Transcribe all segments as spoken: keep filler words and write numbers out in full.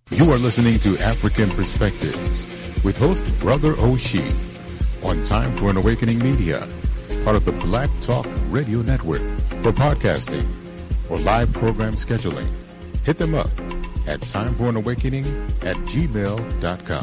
You are listening to African Perspectives with host Brother Oshi on Time for an Awakening Media, part of the Black Talk Radio Network. For podcasting or live program scheduling, hit them up at timeforanawakening at gmail dot com.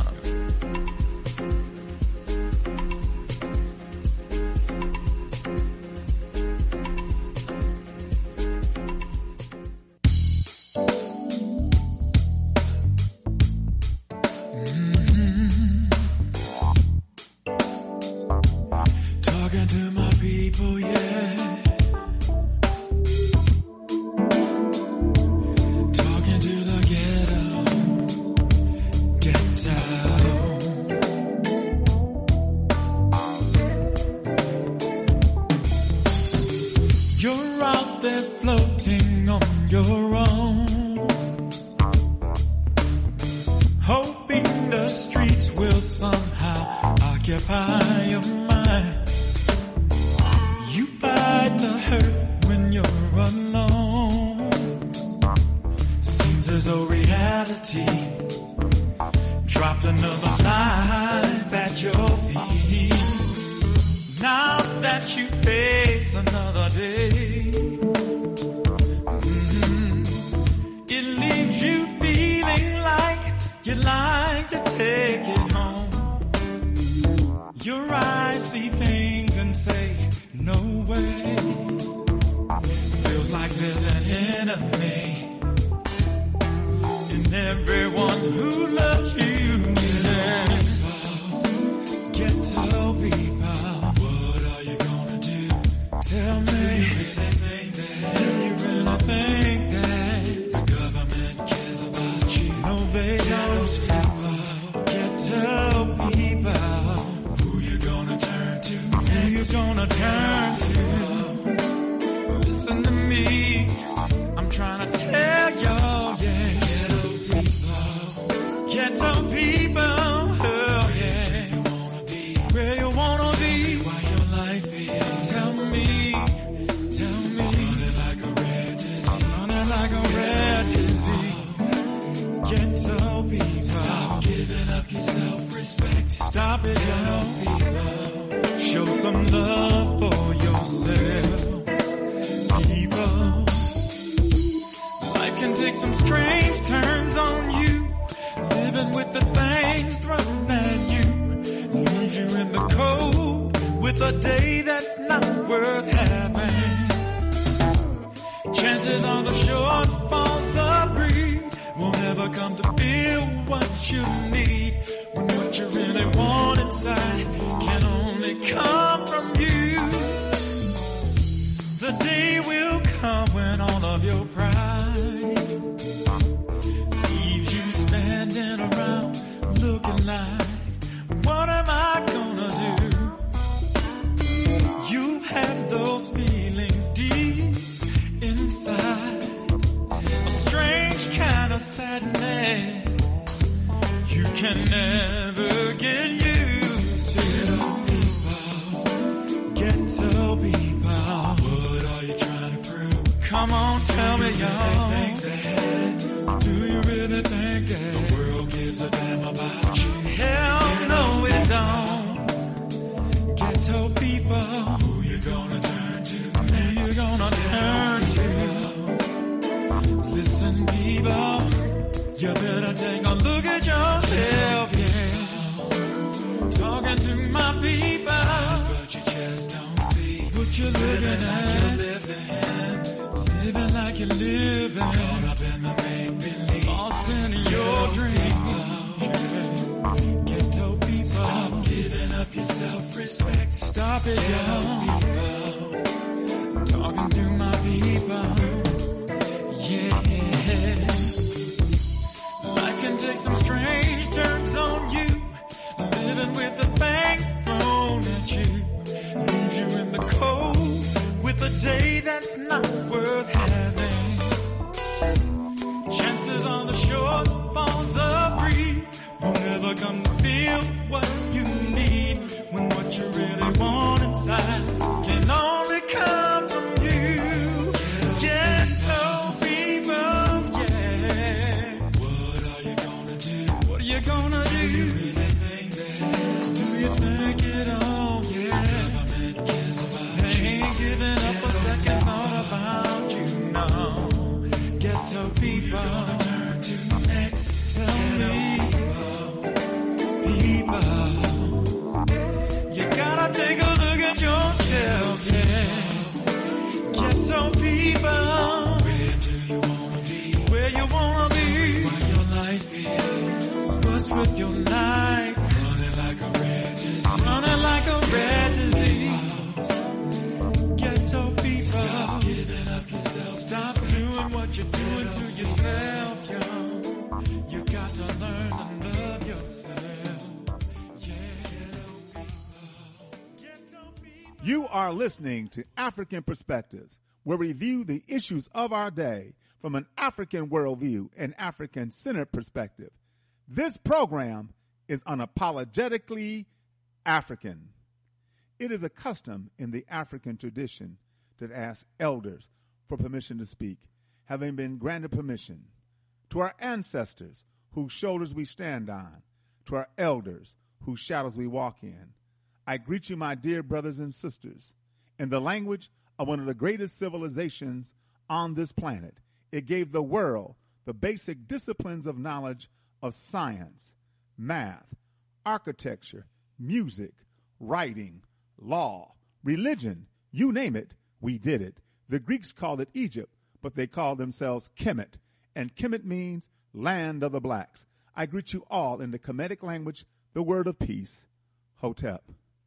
What are you gonna you gonna do? Do you really think that? Do you think it all? Yeah. The government cares about they you. Ain't giving up a second thought about you, no. Ghetto people. Who you gonna turn to next? Tell me. People. You gotta take a look at yourself, yeah. Ghetto people. Where do you wanna be? Where you wanna be? What your life is. What's with your life? Running like a red disease. Running like a red disease. Ghetto people. Stop giving up yourself. Stop doing what you're doing to yourself, yo. You got to learn to love yourself. You are listening to African Perspectives, where we view the issues of our day from an African worldview and African-centered perspective. This program is unapologetically African. It is a custom in the African tradition to ask elders for permission to speak, having been granted permission. To our ancestors, whose shoulders we stand on, to our elders, whose shadows we walk in, I greet you, my dear brothers and sisters, in the language of one of the greatest civilizations on this planet. It gave the world the basic disciplines of knowledge of science, math, architecture, music, writing, law, religion, you name it, we did it. The Greeks called it Egypt, but they called themselves Kemet, and Kemet means land of the blacks. I greet you all in the Kemetic language, the word of peace, Hotep.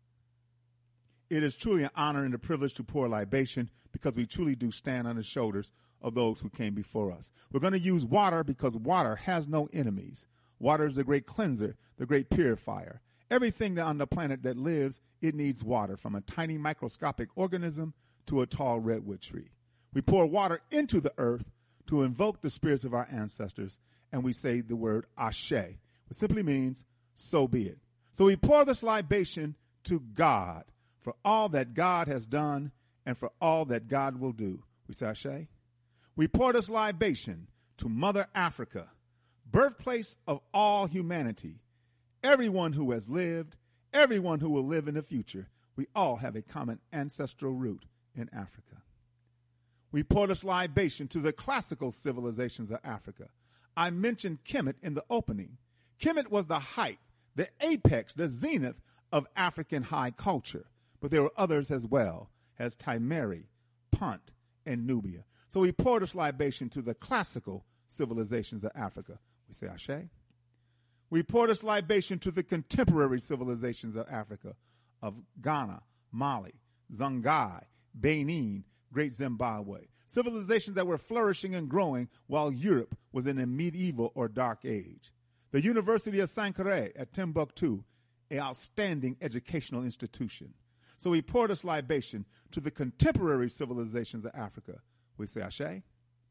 It is truly an honor and a privilege to pour libation because we truly do stand on the shoulders of those who came before us. We're going to use water because water has no enemies. Water is the great cleanser, the great purifier. Everything on the planet that lives, it needs water, from a tiny microscopic organism to a tall redwood tree. We pour water into the earth to invoke the spirits of our ancestors, and we say the word Ashe, which simply means, so be it. So we pour this libation to God, for all that God has done and for all that God will do. We say Ashe. We pour this libation to Mother Africa, birthplace of all humanity. Everyone who has lived, everyone who will live in the future, we all have a common ancestral root in Africa. We pour this libation to the classical civilizations of Africa. I mentioned Kemet in the opening. Kemet was the height, the apex, the zenith of African high culture. But there were others as well, as Timeri, Punt, and Nubia. So we pour this libation to the classical civilizations of Africa. We say Ashe. We pour this libation to the contemporary civilizations of Africa, of Ghana, Mali, Songhai, Benin, Great Zimbabwe. Civilizations that were flourishing and growing while Europe was in a medieval or dark age. The University of Sankore at Timbuktu, an outstanding educational institution. So we pour this libation to the contemporary civilizations of Africa. We say Ashe.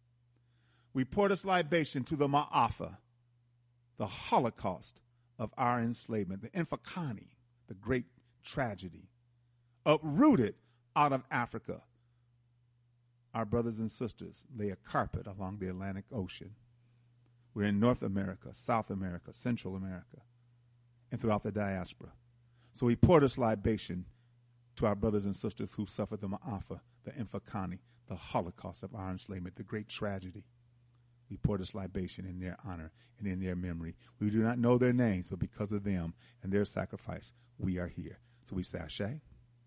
We pour this libation to the Ma'afa, the Holocaust of our enslavement, the Infakani, the great tragedy, uprooted out of Africa. Our brothers and sisters lay a carpet along the Atlantic Ocean. We're in North America, South America, Central America, and throughout the diaspora. So we pour this libation to our brothers and sisters who suffered the Ma'afa, the Infakani, the Holocaust of our enslavement, the great tragedy. We pour this libation in their honor and in their memory. We do not know their names, but because of them and their sacrifice, we are here. So we say Ashe.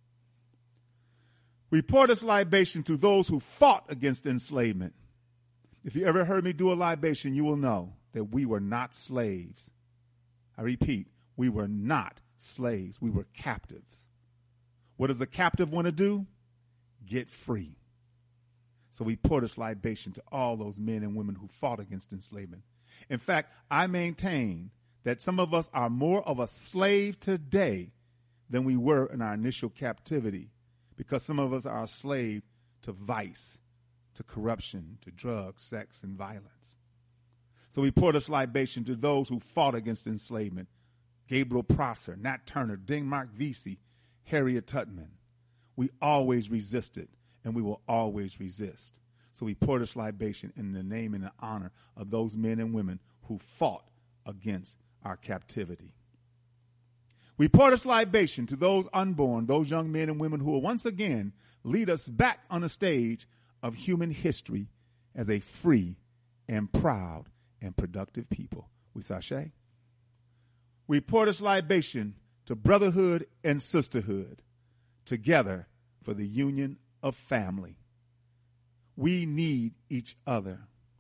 We pour this libation to those who fought against enslavement. If you ever heard me do a libation, you will know that we were not slaves. I repeat, we were not slaves. We were captives. What does a captive want to do? Get free. So we pour this libation to all those men and women who fought against enslavement. In fact, I maintain that some of us are more of a slave today than we were in our initial captivity, because some of us are a slave to vice, to corruption, to drugs, sex, and violence. So we pour this libation to those who fought against enslavement. Gabriel Prosser, Nat Turner, Dingmark Vesey, Harriet Tubman. We always resisted, and we will always resist. So we pour this libation in the name and the honor of those men and women who fought against our captivity. We pour this libation to those unborn, those young men and women who will once again lead us back on the stage of human history as a free and proud and productive people. We sashay. We pour this libation to brotherhood and sisterhood, together for the union of family. We need each other.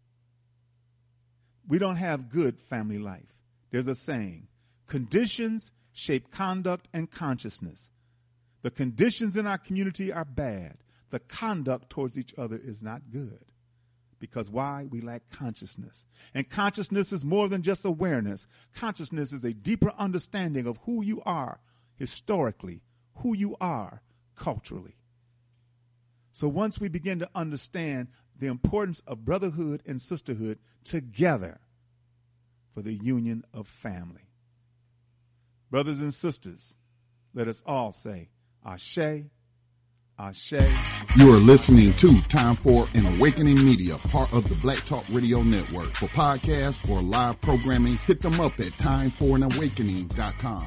We don't have good family life. There's a saying, conditions shape conduct and consciousness. The conditions in our community are bad. The conduct towards each other is not good. Because why? We lack consciousness. And consciousness is more than just awareness. Consciousness is a deeper understanding of who you are historically, who you are culturally. So once we begin to understand the importance of brotherhood and sisterhood together for the union of family. Brothers and sisters, let us all say, Ashe, Ashe. You are listening to Time for an Awakening Media, part of the Black Talk Radio Network. For podcasts or live programming, hit them up at time for an awakening dot com.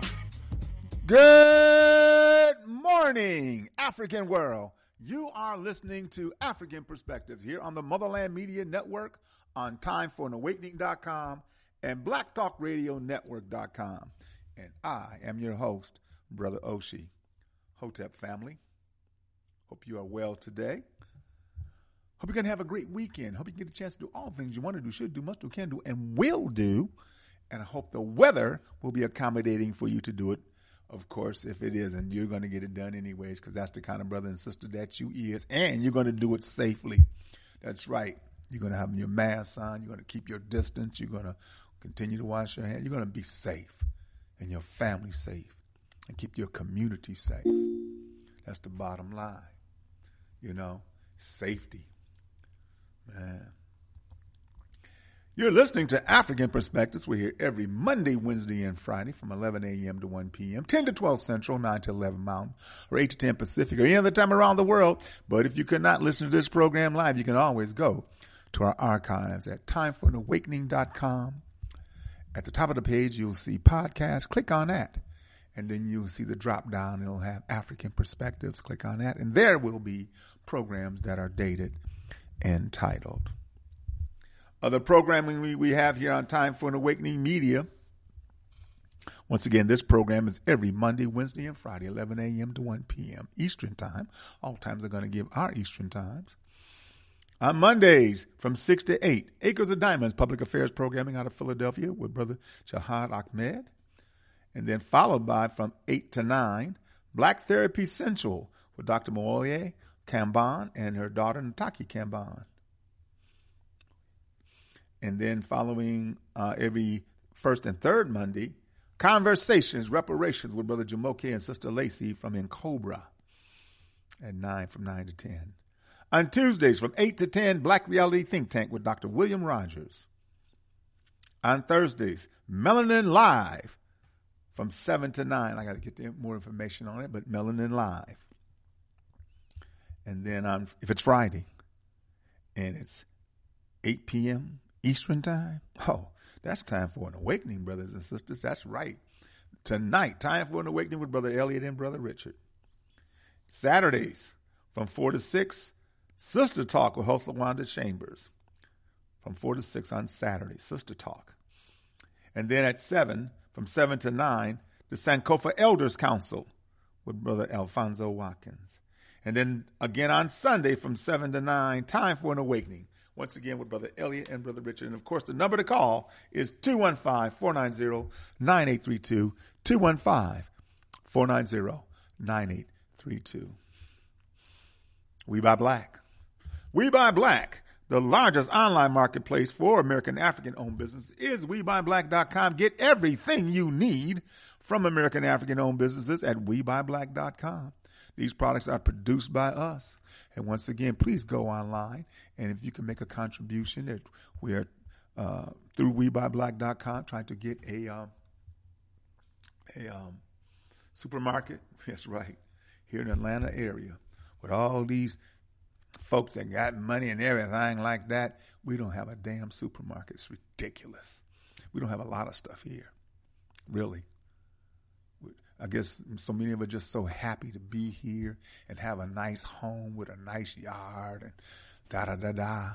Good morning, African world. You are listening to African Perspectives here on the Motherland Media Network, on time for an awakening dot com and black talk radio network dot com. And I am your host, Brother Oshie. Hotep family, hope you are well today. Hope you're going to have a great weekend. Hope you can get a chance to do all things you want to do, should do, must do, can do, and will do. And I hope the weather will be accommodating for you to do it. Of course, if it isn't, you're going to get it done anyways, because that's the kind of brother and sister that you is, and you're going to do it safely. That's right. You're going to have your mask on. You're going to keep your distance. You're going to continue to wash your hands. You're going to be safe and your family safe and keep your community safe. That's the bottom line. You know, safety. Man. You're listening to African Perspectives. We're here every Monday, Wednesday, and Friday from eleven a.m. to one p.m., ten to twelve Central, nine to eleven Mountain, or eight to ten Pacific, or any other time around the world. But if you could not listen to this program live, you can always go to our archives at time for an awakening dot com. At the top of the page, you'll see podcasts. Click on that. And then you'll see the drop down. It'll have African Perspectives. Click on that. And there will be programs that are dated and titled. Other programming we, we have here on Time for an Awakening Media. Once again, this program is every Monday, Wednesday, and Friday, eleven a.m. to one p.m. Eastern Time. All times are going to give our Eastern Times. On Mondays from six to eight, Acres of Diamonds, public affairs programming out of Philadelphia with Brother Jihad Ahmed. And then followed by from eight to nine, Black Therapy Central with Doctor Moye Kamban and her daughter Nataki Kamban. And then following uh, every first and third Monday, Conversations, Reparations with Brother Jamoke and Sister Lacey from N'Cobra at nine, from nine to ten. On Tuesdays from eight to ten, Black Reality Think Tank with Doctor William Rogers. On Thursdays, Melanin Live from seven to nine. I got to get more information on it, but Melanin Live. And then on, if it's Friday and it's eight p.m. Eastern Time, oh, that's time for an awakening, brothers and sisters. That's right. Tonight, time for an awakening with Brother Elliot and Brother Richard. Saturdays from four to six, Sister Talk with host LaWanda Chambers. From four to six on Saturday, Sister Talk. And then at seven, from seven to nine, the Sankofa Elders Council with Brother Alfonso Watkins. And then again on Sunday from seven to nine, time for an awakening. Once again with Brother Elliot and Brother Richard. And, of course, the number to call is two one five, four nine zero, nine eight three two, two one five, four nine zero, nine eight three two. We Buy Black. We Buy Black, the largest online marketplace for American African-owned businesses, is we buy black dot com. Get everything you need from American African-owned businesses at we buy black dot com. These products are produced by us. And once again, please go online. And if you can make a contribution, we are uh, through we buy black dot com trying to get a, um, a um, supermarket. That's right. Here in the Atlanta area with all these folks that got money and everything like that. We don't have a damn supermarket. It's ridiculous. We don't have a lot of stuff here. really. I guess so many of us are just so happy to be here and have a nice home with a nice yard and da-da-da-da.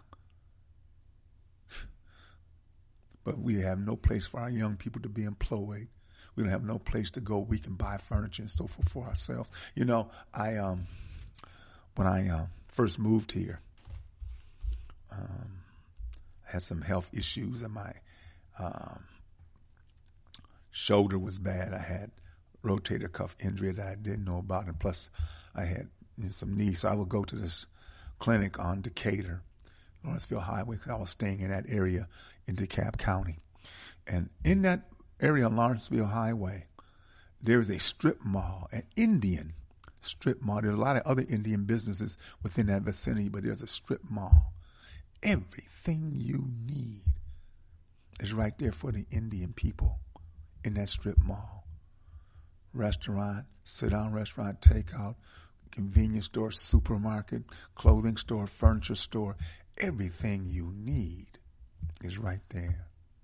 But we have no place for our young people to be employed. We don't have no place to go. We can buy furniture and so forth for ourselves. You know, I um, when I uh, first moved here, um, I had some health issues and my um, shoulder was bad. I had rotator cuff injury that I didn't know about, and plus I had you know, some knee. So I would go to this clinic on Decatur, Lawrenceville Highway, because I was staying in that area in DeKalb County. And in that area on Lawrenceville Highway, there is a strip mall, an Indian strip mall. There's a lot of other Indian businesses within that vicinity, but there's a strip mall. Everything you need is right there for the Indian people in that strip mall. Restaurant, sit-down restaurant, takeout, convenience store, supermarket, clothing store, furniture store. Everything you need is right there.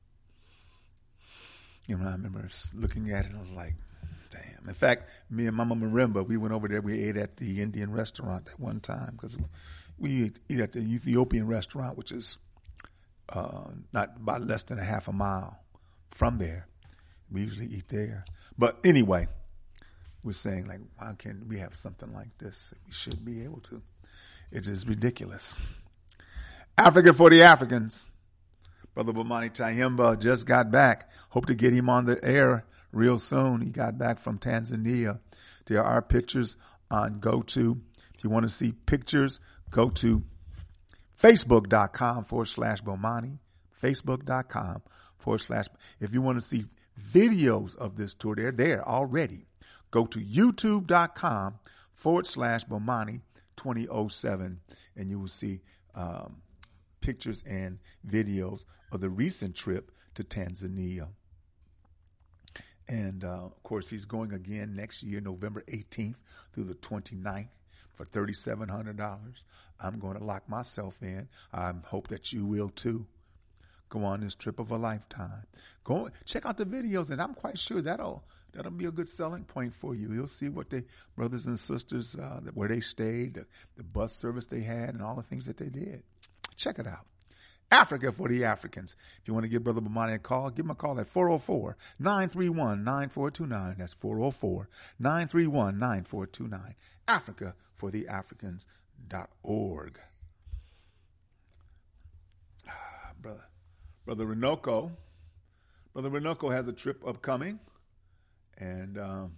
You know, I remember looking at it and I was like, damn. In fact, me and Mama Marimba, we went over there. We ate at the Indian restaurant at one time because we eat at the Ethiopian restaurant, which is uh, not about less than a half a mile from there. We usually eat there. But anyway, we're saying, like, why can't we have something like this? We should be able to. It is ridiculous. Africa for the Africans. Brother Bomani Tyehimba just got back. Hope to get him on the air real soon. He got back from Tanzania. There are pictures on GoTo. If you want to see pictures, go to facebook.com forward slash Bomani. Facebook.com forward slash. If you want to see videos of this tour, they're there already. Go to youtube.com forward slash Bomani 2007 and you will see um, pictures and videos of the recent trip to Tanzania. And, uh, of course, he's going again next year, November eighteenth through the twenty-ninth for three thousand seven hundred dollars. I'm going to lock myself in. I hope that you will, too. Go on this trip of a lifetime. Go check out the videos, and I'm quite sure that'll that'll be a good selling point for you. You'll see what they brothers and sisters, uh, where they stayed, the, the bus service they had, and all the things that they did. Check it out. Africa for the Africans. If you want to give Brother Bomani a call, give him a call at four oh four, nine three one, nine four two nine. That's four oh four, nine three one, nine four two nine. Africa for the Africans dot org. Ah, brother. Brother Renoko. Brother Renoko has a trip upcoming. And um,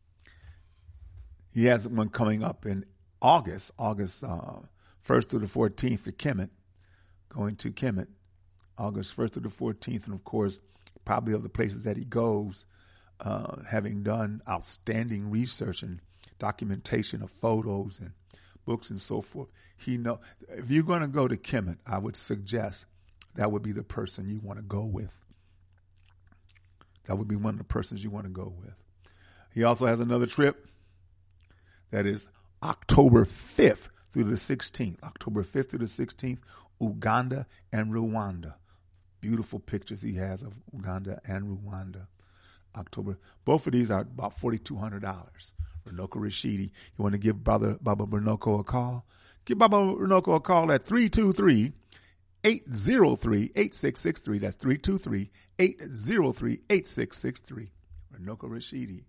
he has one coming up in August, August uh, first through the fourteenth to Kemet. Going to Kemet, August first through the fourteenth. And, of course, probably of the places that he goes, uh, having done outstanding research and documentation of photos and books and so forth. He know if you're going to go to Kemet, I would suggest that would be the person you want to go with. That would be one of the persons you want to go with. He also has another trip that is October fifth through the sixteenth. October fifth through the sixteenth, Uganda and Rwanda. Beautiful pictures he has of Uganda and Rwanda. October. Both of these are about four thousand two hundred dollars. Renoko Rashidi. You want to give Brother Baba Renoko a call? Give Baba Renoko a call at three two three, eight oh three, eight six six three. That's three two three, eight oh three, eight six six three. Renoko Rashidi.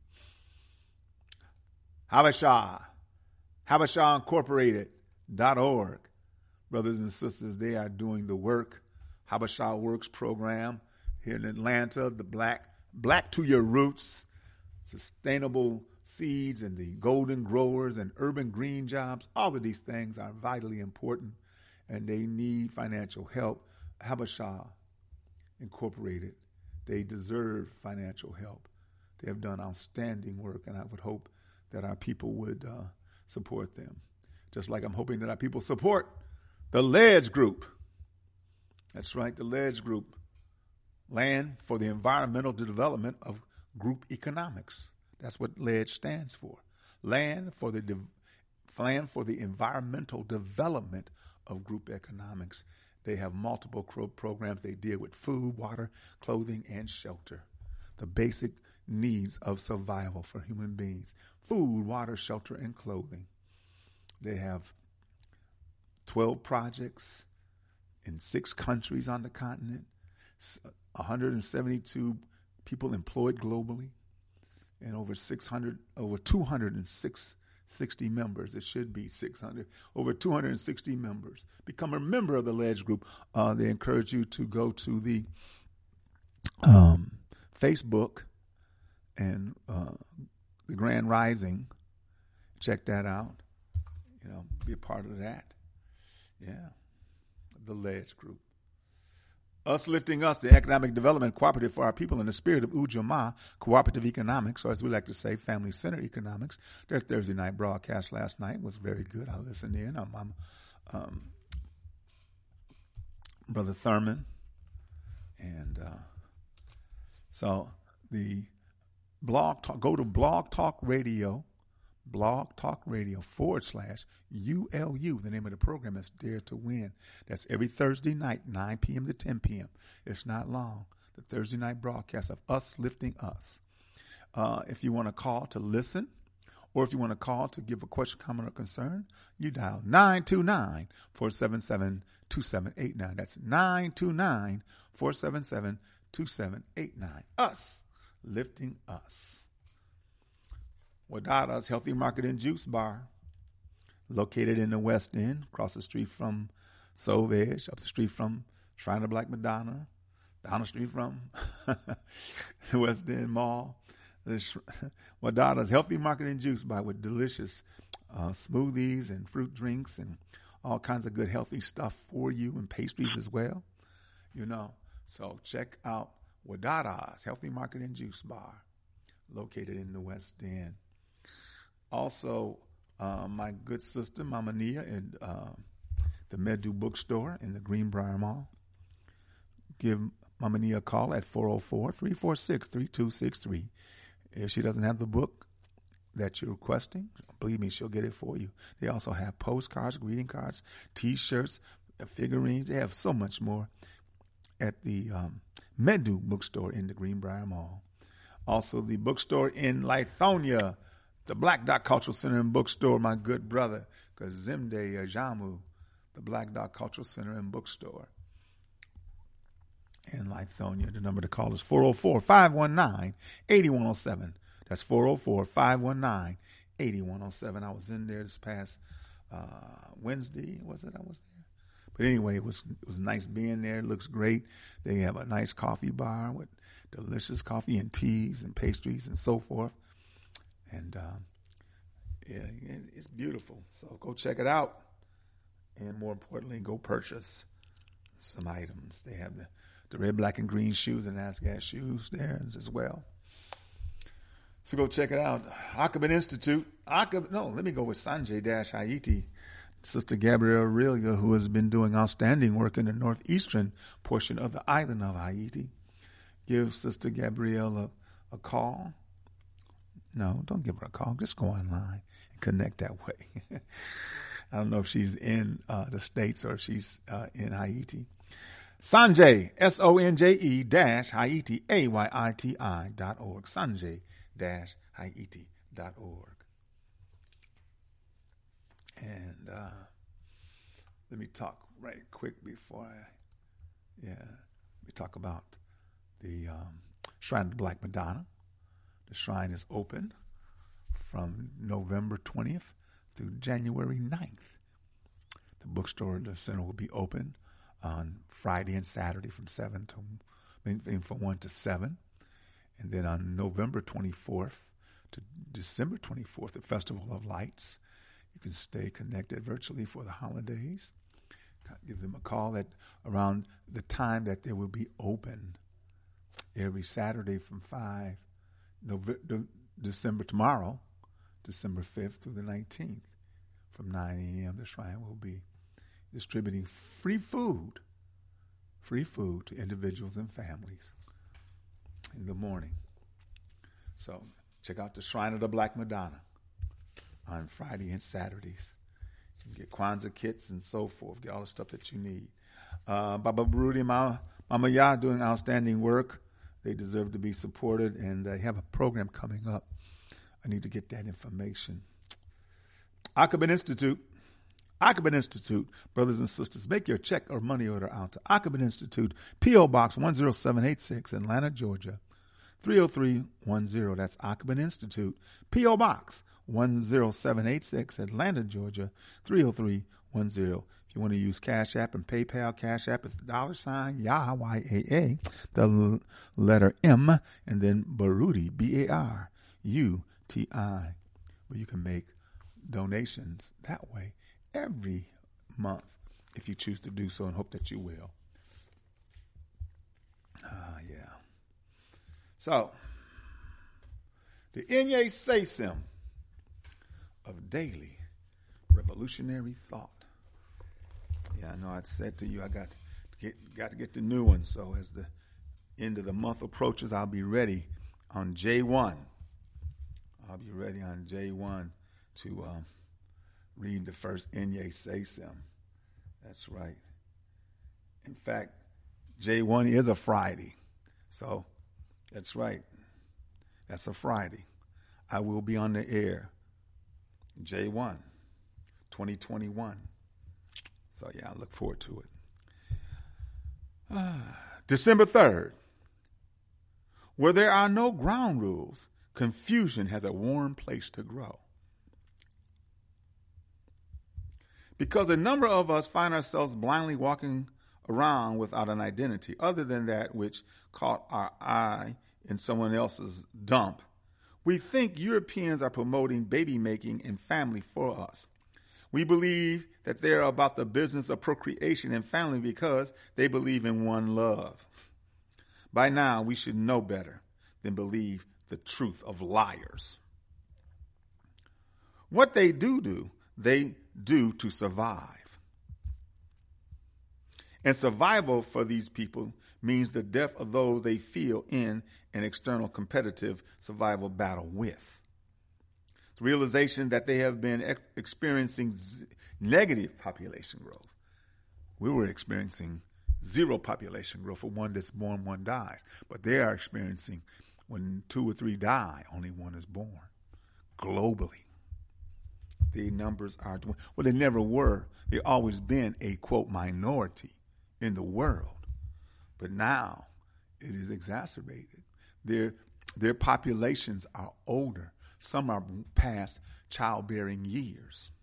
Habasha. Habasha Incorporated dot org. Brothers and sisters, they are doing the work. Habasha Works program here in Atlanta. The Black, Black to Your Roots, sustainable seeds and the golden growers and urban green jobs. All of these things are vitally important, and they need financial help. Habasha Incorporated, they deserve financial help. They have done outstanding work, and I would hope that our people would uh, support them. Just like I'm hoping that our people support the LEDGE Group. That's right, the LEDGE Group. Land for the Environmental Development of Group Economics. That's what LEDGE stands for. Land for the de- Land for the Environmental Development of Group Economics. They have multiple pro- programs. They deal with food, water, clothing, and shelter. The basic needs of survival for human beings: food, water, shelter, and clothing. They have twelve projects in six countries on the continent, one hundred seventy-two people employed globally, and over six hundred, over two hundred sixty members. It should be six hundred, over two hundred sixty members. Become a member of the Ledge Group. Uh, they encourage you to go to the um, Facebook and uh, the Grand Rising. Check that out. You know, be a part of that. Yeah, the Ledge Group. Us Lifting Us, the economic development cooperative for our people in the spirit of Ujamaa, cooperative economics, or as we like to say, family-centered economics. Their Thursday night broadcast last night was very good. I listened in. I'm, I'm um, Brother Thurman. And uh, so the blog talk, go to Blog Talk Radio, Blog Talk Radio forward slash U L U. The name of the program is Dare to Win. That's every Thursday night, nine p.m. to ten p.m. It's not long. The Thursday night broadcast of Us Lifting Us. Uh, if you want to call to listen, or if you want to call to give a question, comment, or concern, you dial nine two nine, four seven seven, two seven eight nine. That's nine two nine, four seven seven, two seven eight nine. Us Lifting Us. Wadada's Healthy Market and Juice Bar, located in the West End, across the street from Sauvage, up the street from Shrine of the Black Madonna, down the street from the West End Mall. Wadada's Healthy Market and Juice Bar with delicious uh, smoothies and fruit drinks and all kinds of good healthy stuff for you, and pastries as well. You know, so check out Wadada's Healthy Market and Juice Bar, located in the West End. Also, uh, my good sister, Mama Nia, in uh, the Medu Bookstore in the Greenbrier Mall. Give Mama Nia a call at four oh four, three four six, three two six three. If she doesn't have the book that you're requesting, believe me, she'll get it for you. They also have postcards, greeting cards, T-shirts, figurines. They have so much more at the um, Medu Bookstore in the Greenbrier Mall. Also, the bookstore in Lithonia, the Black Dot Cultural Center and Bookstore, my good brother, Kazimde Ajamu, the Black Dot Cultural Center and Bookstore in Lithonia. The number to call is four oh four, five one nine, eight one oh seven. That's four oh four, five one nine, eight one oh seven. I was in there this past uh, Wednesday, was it? I was there. But anyway, it was it was nice being there. It looks great. They have a nice coffee bar with delicious coffee and teas and pastries and so forth. And um, yeah, it's beautiful. So go check it out. And more importantly, go purchase some items. They have the, the red, black, and green shoes and Asgas shoes there as well. So go check it out. Akabin Institute. Akab, no, let me go with Sanjay Dash Haiti. Sister Gabrielle Aurelia, who has been doing outstanding work in the northeastern portion of the island of Haiti. Give Sister Gabrielle a, a call. No, don't give her a call. Just go online and connect that way. I don't know if she's in uh, the States or if she's uh, in Haiti. Sanjay, S O N J E dash Haiti, A Y I T I dot org. Sanjay dash Haiti dot org. And uh, let me talk right quick before I, yeah, we talk about the um, Shrine of the Black Madonna. The shrine is open from November twentieth through January ninth. The bookstore, the center, will be open on Friday and Saturday from seven to, I mean, from one to seven. And then on November twenty-fourth to December twenty-fourth, the Festival of Lights. You can stay connected virtually for the holidays. Give them a call at around the time that they will be open every Saturday from five, November, December tomorrow, December fifth through the nineteenth, from nine a.m. The shrine will be distributing free food, free food to individuals and families in the morning. So check out the Shrine of the Black Madonna on Friday and Saturdays. You can get Kwanzaa kits and so forth. Get all the stuff that you need. Uh, Baba Barudi, Mama Ya doing outstanding work They deserve to be supported, and they have a program coming up. I need to get that information. Ackerman Institute. Ackerman Institute, brothers and sisters, make your check or money order out to Ackerman Institute, P O. Box one zero seven eight six, Atlanta, Georgia, three oh three one oh. That's Ackerman Institute, P O. Box one zero seven eight six, Atlanta, Georgia, three oh three one oh. If you want to use Cash App and PayPal, Cash App is the dollar sign, Yah, Y A A, the l- letter M, and then Baruti, B A R U T I, where you can make donations that way every month if you choose to do so, and hope that you will. Ah, yeah. So, the Inye Saysim of daily revolutionary thought. Yeah, I know I said to you I got to get, got to get the new one, so as the end of the month approaches, I'll be ready on J one. I'll be ready on J one to um, read the first Inye Saysim. That's right. In fact, J one is a Friday. So, that's right. That's a Friday. I will be on the air. J one, twenty twenty-one. So, yeah, I look forward to it. Ah, December third. Where there are no ground rules, confusion has a warm place to grow. Because a number of us find ourselves blindly walking around without an identity other than that which caught our eye in someone else's dump, we think Europeans are promoting baby making and family for us. We believe that they're about the business of procreation and family because they believe in one love. By now, we should know better than believe the truth of liars. What they do do, they do to survive. And survival for these people means the death of those they feel in an external competitive survival battle with. The realization that they have been ex- experiencing z- negative population growth. We were experiencing zero population growth for one that's born, one dies. But they are experiencing when two or three die, only one is born. Globally. The numbers are, well, they never were. They've always been a, quote, minority in the world. But now it is exacerbated. Their, their populations are older. Some are past childbearing years.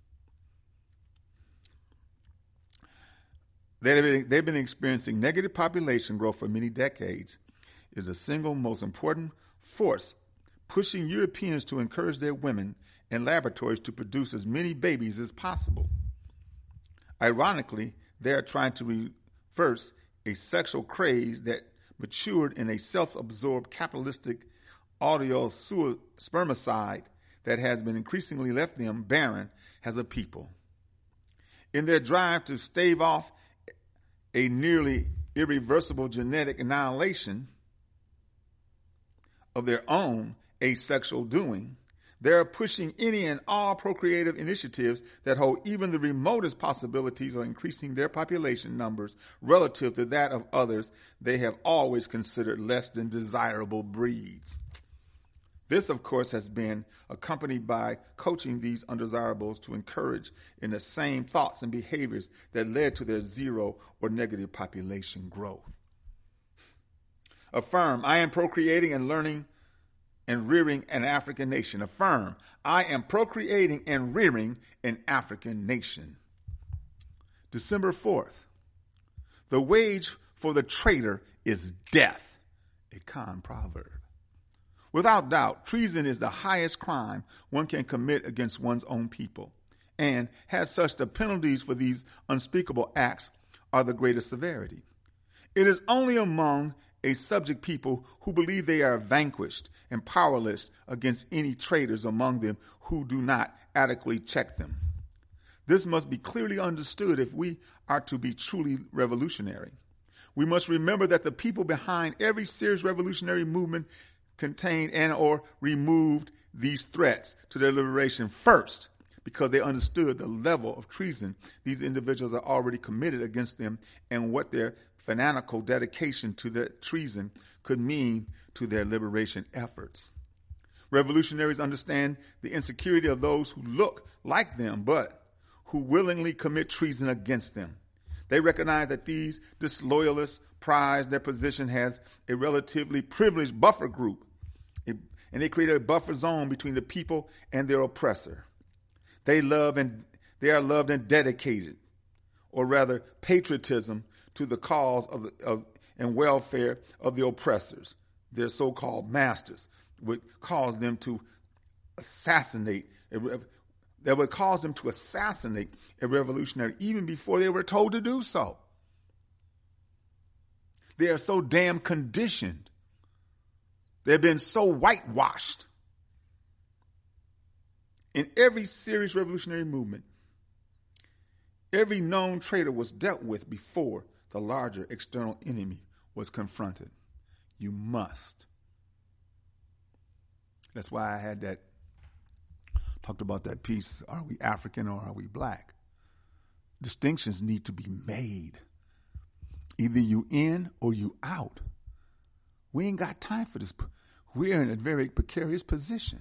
They've been, they've been experiencing negative population growth for many decades. Is the single most important force pushing Europeans to encourage their women and laboratories to produce as many babies as possible. Ironically, they are trying to reverse a sexual craze that matured in a self-absorbed capitalistic audio spermicide that has been increasingly left them barren as a people. In their drive to stave off a nearly irreversible genetic annihilation of their own asexual doing, they are pushing any and all procreative initiatives that hold even the remotest possibilities of increasing their population numbers relative to that of others they have always considered less than desirable breeds. This, of course, has been accompanied by coaching these undesirables to encourage in the same thoughts and behaviors that led to their zero or negative population growth. Affirm, I am procreating and learning and rearing an African nation. Affirm, I am procreating and rearing an African nation. December fourth, the wage for the traitor is death, a Khan proverb. Without doubt, treason is the highest crime one can commit against one's own people, and as such, the penalties for these unspeakable acts are the greatest severity. It is only among a subject people who believe they are vanquished and powerless against any traitors among them who do not adequately check them. This must be clearly understood if we are to be truly revolutionary. We must remember that the people behind every serious revolutionary movement contained and or removed these threats to their liberation first, because they understood the level of treason these individuals are already committed against them and what their fanatical dedication to that treason could mean to their liberation efforts. Revolutionaries understand the insecurity of those who look like them, but who willingly commit treason against them. They recognize that these disloyalists prize their position as a relatively privileged buffer group, and they create a buffer zone between the people and their oppressor. They love and they are loved and dedicated, or rather patriotism, to the cause of, the, of and welfare of the oppressors, their so-called masters, would cause them to assassinate, that would cause them to assassinate a revolutionary even before they were told to do so. They are so damn conditioned. They've been so whitewashed. In every serious revolutionary movement, every known traitor was dealt with before the larger external enemy was confronted. You must. That's why I had that, talked about that piece, are we African or are we black? Distinctions need to be made. Either you in or you out. We ain't got time for this. We're in a very precarious position.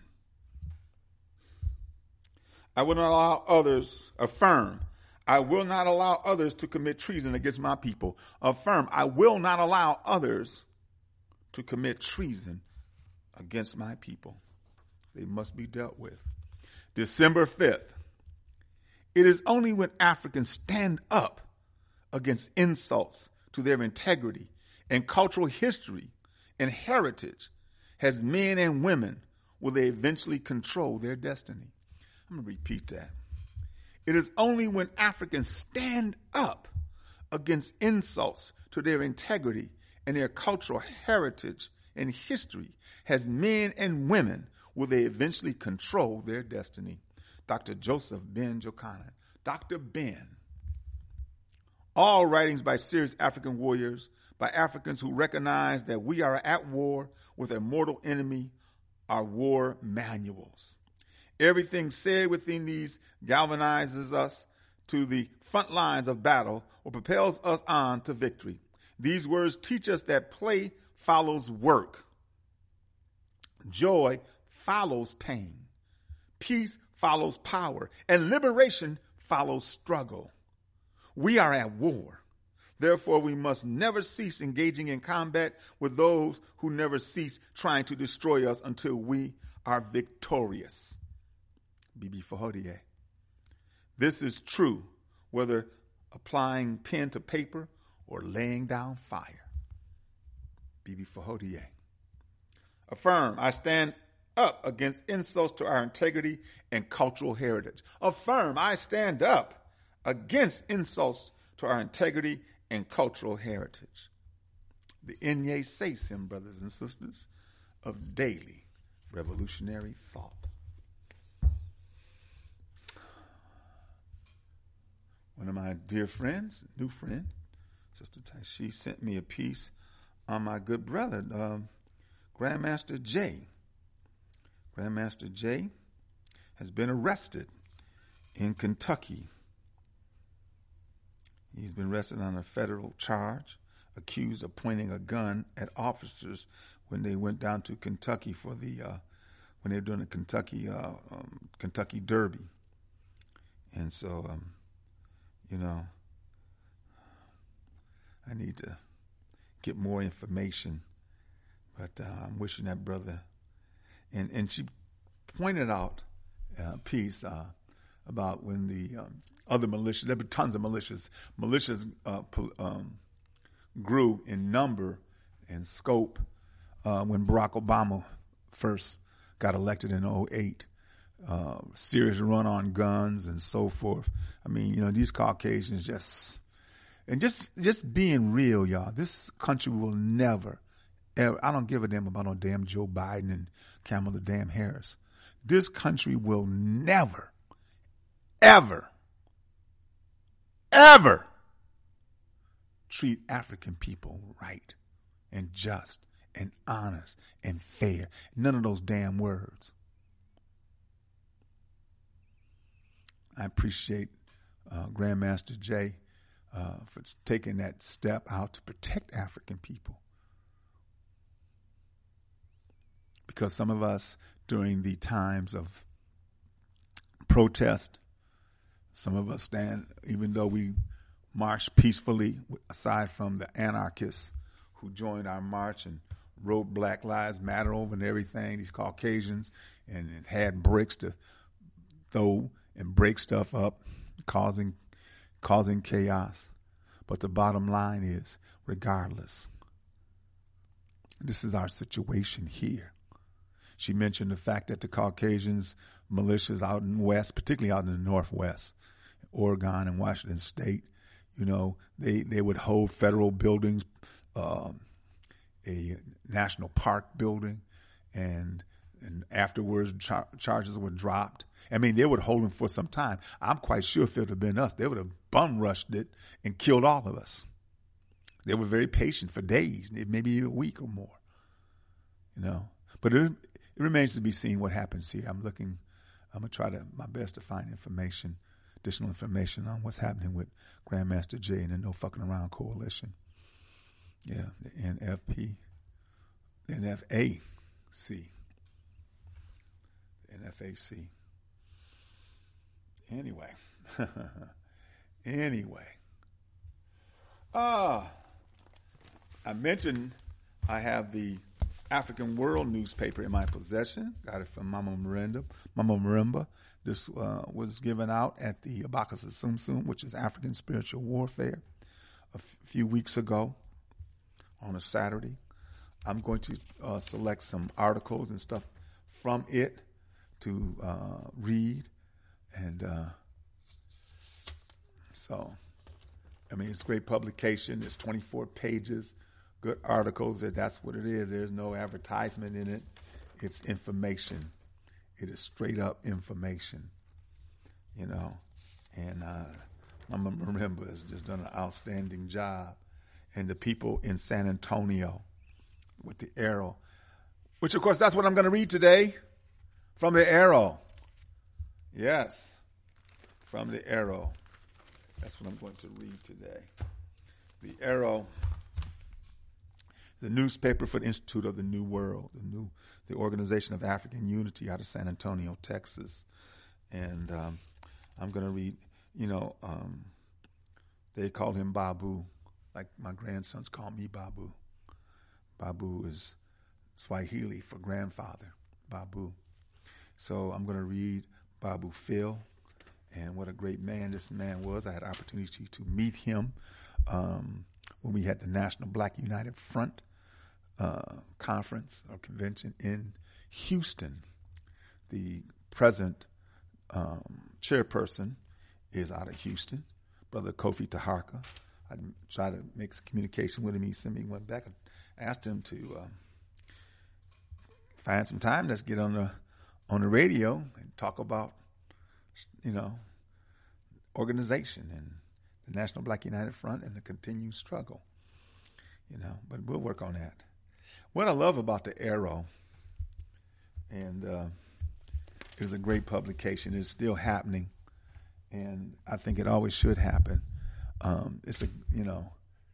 I will not allow others, affirm, I will not allow others to commit treason against my people. Affirm, I will not allow others to commit treason against my people. They must be dealt with. December fifth. It is only when Africans stand up against insults to their integrity and cultural history and heritage as men and women will they eventually control their destiny. I'm going to repeat that. It is only when Africans stand up against insults to their integrity and their cultural heritage and history as men and women will they eventually control their destiny. Doctor Joseph Ben Jochannan. Doctor Ben. All writings by serious African warriors, by Africans who recognize that we are at war with a mortal enemy, are war manuals. Everything said within these galvanizes us to the front lines of battle or propels us on to victory. These words teach us that play follows work. Joy follows pain. Peace follows power. And liberation follows struggle. We are at war. Therefore, we must never cease engaging in combat with those who never cease trying to destroy us until we are victorious. Bibi Fahodie. This is true whether applying pen to paper or laying down fire. Bibi Fahodie. Affirm, I stand up against insults to our integrity and cultural heritage. Affirm, I stand up against insults to our integrity and cultural heritage. The Inye Sesim, brothers and sisters, of daily revolutionary thought. One of my dear friends, new friend, Sister Taishi, sent me a piece on my good brother, um, Grandmaster Jay. Grandmaster Jay has been arrested in Kentucky. He's been arrested on a federal charge, accused of pointing a gun at officers when they went down to Kentucky for the uh, when they were doing the Kentucky uh, um, Kentucky Derby. And so, um, you know, I need to get more information. But uh, I'm wishing that brother, and and she pointed out a piece uh, about when the um, other militias, there were tons of militias, militias uh, um, grew in number and scope uh, when Barack Obama first got elected in oh eight. Uh, serious run on guns and so forth. I mean, you know, these Caucasians just, and just just being real, y'all, this country will never, ever, I don't give a damn about no damn Joe Biden and Kamala damn Harris. This country will never, ever, ever treat African people right and just and honest and fair. None of those damn words. I appreciate uh, Grandmaster Jay uh, for taking that step out to protect African people. because some of us during the times of protest, some of us stand, even though we marched peacefully, aside from the anarchists who joined our march and wrote Black Lives Matter over and everything, these Caucasians, and, and had bricks to throw and break stuff up, causing causing chaos. But the bottom line is, regardless, this is our situation here. She mentioned the fact that the Caucasians, militias out in the West, particularly out in the Northwest, Oregon and Washington State, you know, they, they would hold federal buildings, um, a national park building, and and afterwards char- charges were dropped. I mean, they would hold them for some time. I'm quite sure if it would have been us, they would have bum rushed it and killed all of us. They were very patient for days, maybe a week or more, you know. But it, it remains to be seen what happens here. I'm looking, I'm going to try to my best to find information, additional information on what's happening with Grandmaster Jay and the No Fucking Around Coalition. Yeah, the N F P, N F A C. N F A C. Anyway. anyway. Ah, uh, I mentioned I have the African World newspaper in my possession. Got it from Mama Marimba. Mama Marimba. This uh, was given out at the Abakasa Sum Sum, which is African Spiritual Warfare, a f- few weeks ago on a Saturday. I'm going to uh, select some articles and stuff from it to uh, read. And uh, so, I mean, it's a great publication. There's twenty-four pages, good articles. That's what it is. There's no advertisement in it. It's information. It is straight up information, you know. And uh, Mama Marimba has just done an outstanding job. And the people in San Antonio with the Arrow, which, of course, that's what I'm going to read today from the Arrow. Yes, from the Arrow. That's what I'm going to read today. The Arrow, the newspaper for the Institute of the New World, the new, the Organization of African Unity out of San Antonio, Texas. And um, I'm going to read, you know, um, they call him Babu, like my grandsons call me Babu. Babu is Swahili for grandfather, Babu. So I'm going to read Babu Phil, and what a great man this man was. I had an opportunity to meet him um, when we had the National Black United Front uh, conference or convention in Houston. The present um, chairperson is out of Houston, Brother Kofi Taharka. I tried to make some communication with him. He sent me one back. I asked him to um, find some time. Let's get on the on the radio and talk about, you know, organization and the National Black United Front and the continued struggle, you know, but we'll work on that. What I love about the Arrow, and uh, it was a great publication. It's still happening, and I think it always should happen. Um, it's a, you know,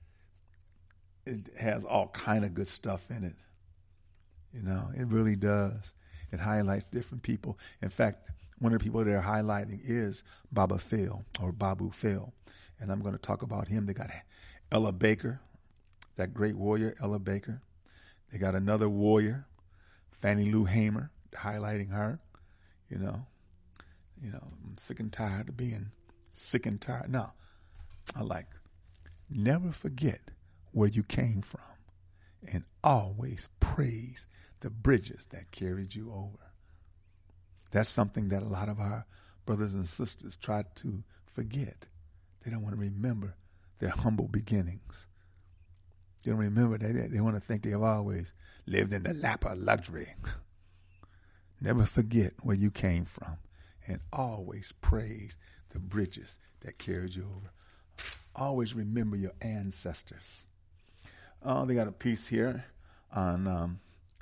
it has all kind of good stuff in it. You know, it really does. It highlights different people. In fact, one of the people they're highlighting is Baba Phil, or Babu Phil. And I'm going to talk about him. They got Ella Baker, that great warrior, Ella Baker. They got another warrior, Fannie Lou Hamer, highlighting her. You know, you know, I'm sick and tired of being sick and tired. No, I like, never forget where you came from and always praise the bridges that carried you over. That's something that a lot of our brothers and sisters try to forget. They don't want to remember their humble beginnings. They don't remember, they, they want to think they have always lived in the lap of luxury. Never forget where you came from and always praise the bridges that carried you over. Always remember your ancestors. Uh, they got a piece here on um,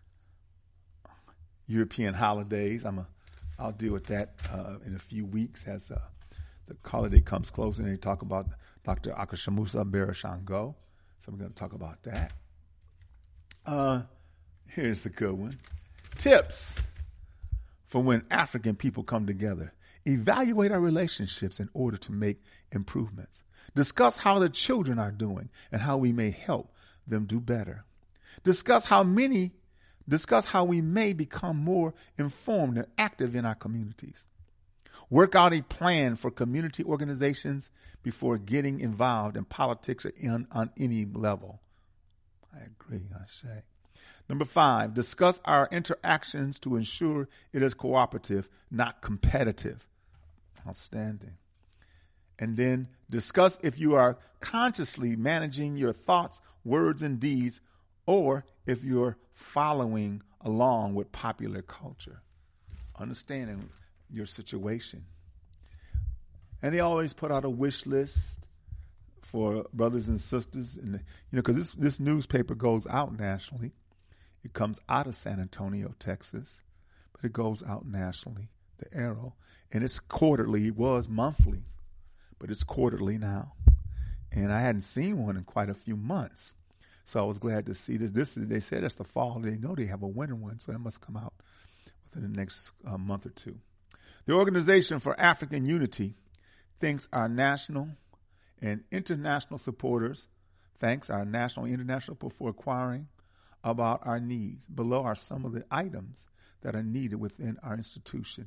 European holidays. I'm a, I'll deal with that uh, in a few weeks as uh, the holiday comes close, and they talk about Doctor Akashamusa Barashango. So we're going to talk about that. Uh, here's a good one. Tips for when African people come together. Evaluate our relationships in order to make improvements. Discuss how the children are doing and how we may help them do better. Discuss how many, discuss how we may become more informed and active in our communities. Work out a plan for community organizations before getting involved in politics or in, on any level. I agree, I say. Number five, discuss our interactions to ensure it is cooperative, not competitive. Outstanding. And then discuss if you are consciously managing your thoughts, words, and deeds, or if you're following along with popular culture. Understanding your situation. And they always put out a wish list for brothers and sisters, and you know, because this this newspaper goes out nationally. It comes out of San Antonio, Texas, but it goes out nationally. The Arrow, and it's quarterly. It was monthly, but it's quarterly now. And I hadn't seen one in quite a few months, so I was glad to see this. This they said it's the fall. They know they have a winter one, so it must come out within the next uh, month or two. The Organization for African Unity thanks our national and international supporters, thanks our national and international for inquiring about our needs. Below are some of the items that are needed within our institution,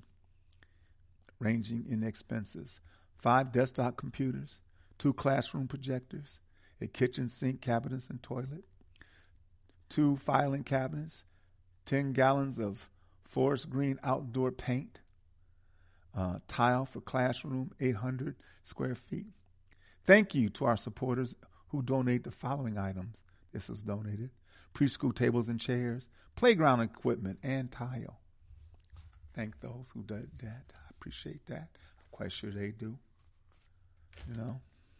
ranging in expenses: five desktop computers, two classroom projectors, a kitchen sink, cabinets, and toilet, two filing cabinets, ten gallons of forest green outdoor paint, uh, tile for classroom, eight hundred square feet. Thank you to our supporters who donate the following items. This was donated: preschool tables and chairs, playground equipment, and tile. Thank those who did that. I appreciate that. I'm quite sure they do. You know.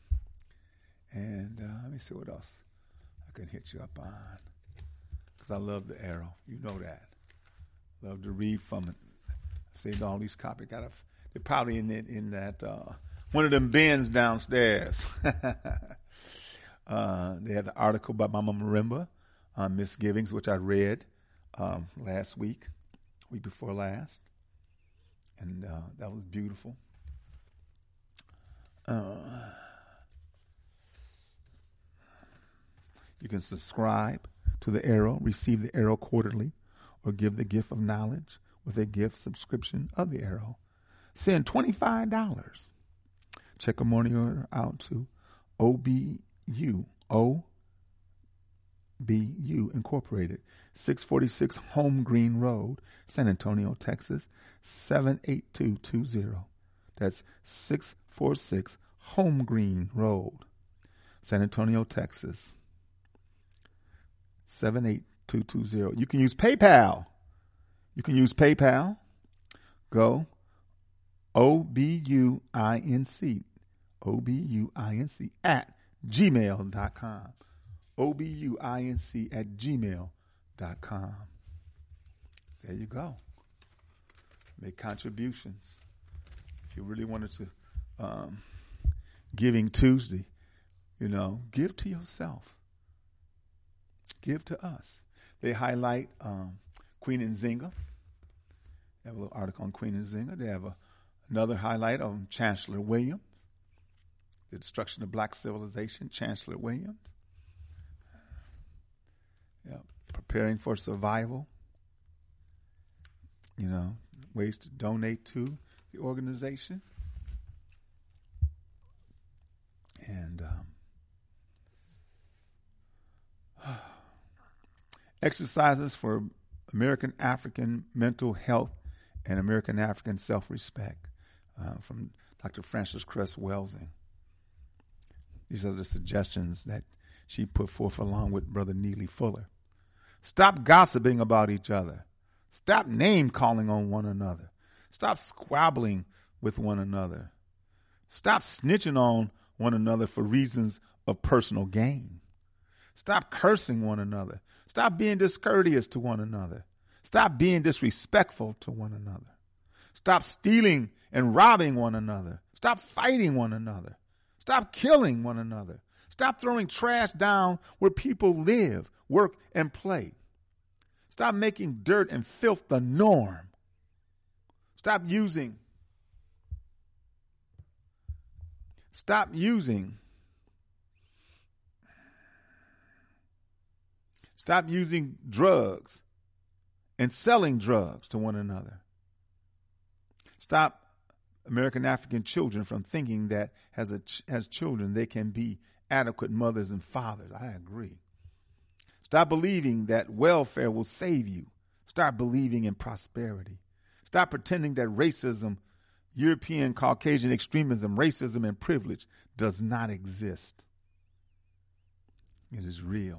And uh, let me see what else I can hit you up on, because I love the Arrow. You know that. Love to read from it. I've saved all these copies. Got a, they're probably in it, in that uh, one of them bins downstairs. uh, they have the article by Mama Marimba on Misgivings, which I read um, last week, week before last, and uh, that was beautiful. Uh, you can subscribe to the Arrow, receive the Arrow quarterly, or give the gift of knowledge with a gift subscription of the Arrow. Send twenty-five dollars. Check a money order out to O B U, O B U Incorporated, six forty-six Home Green Road, San Antonio, Texas, seven eight two two zero. That's six forty-six Home Green Road, San Antonio, Texas, seven eight two two zero. You can use PayPal. You can use PayPal. Go O B U I N C, O B U I N C at gmail dot com. O B U I N C at gmail dot com. There you go. Make contributions. If you really wanted to, um, Giving Tuesday, you know, give to yourself. Give to us. They highlight um, Queen Nzinga. They have a little article on Queen Nzinga. They have a, another highlight on Chancellor Williams, the destruction of black civilization, Chancellor Williams. Yeah, preparing for survival. You know, ways to donate to the organization. And um, exercises for American African mental health and American African self-respect uh, from Doctor Frances Cress Welsing. These are the suggestions that she put forth along with Brother Neely Fuller. Stop gossiping about each other. Stop name-calling on one another. Stop squabbling with one another. Stop snitching on one another for reasons of personal gain. Stop cursing one another. Stop being discourteous to one another. Stop being disrespectful to one another. Stop stealing and robbing one another. Stop fighting one another. Stop killing one another. Stop throwing trash down where people live, work, and play. Stop making dirt and filth the norm. Stop using, stop using, stop using drugs and selling drugs to one another. Stop American African children from thinking that as a ch- as children they can be adequate mothers and fathers. I agree. Stop believing that welfare will save you. Start believing in prosperity. Stop pretending that racism, European Caucasian extremism, racism, and privilege does not exist. It is real.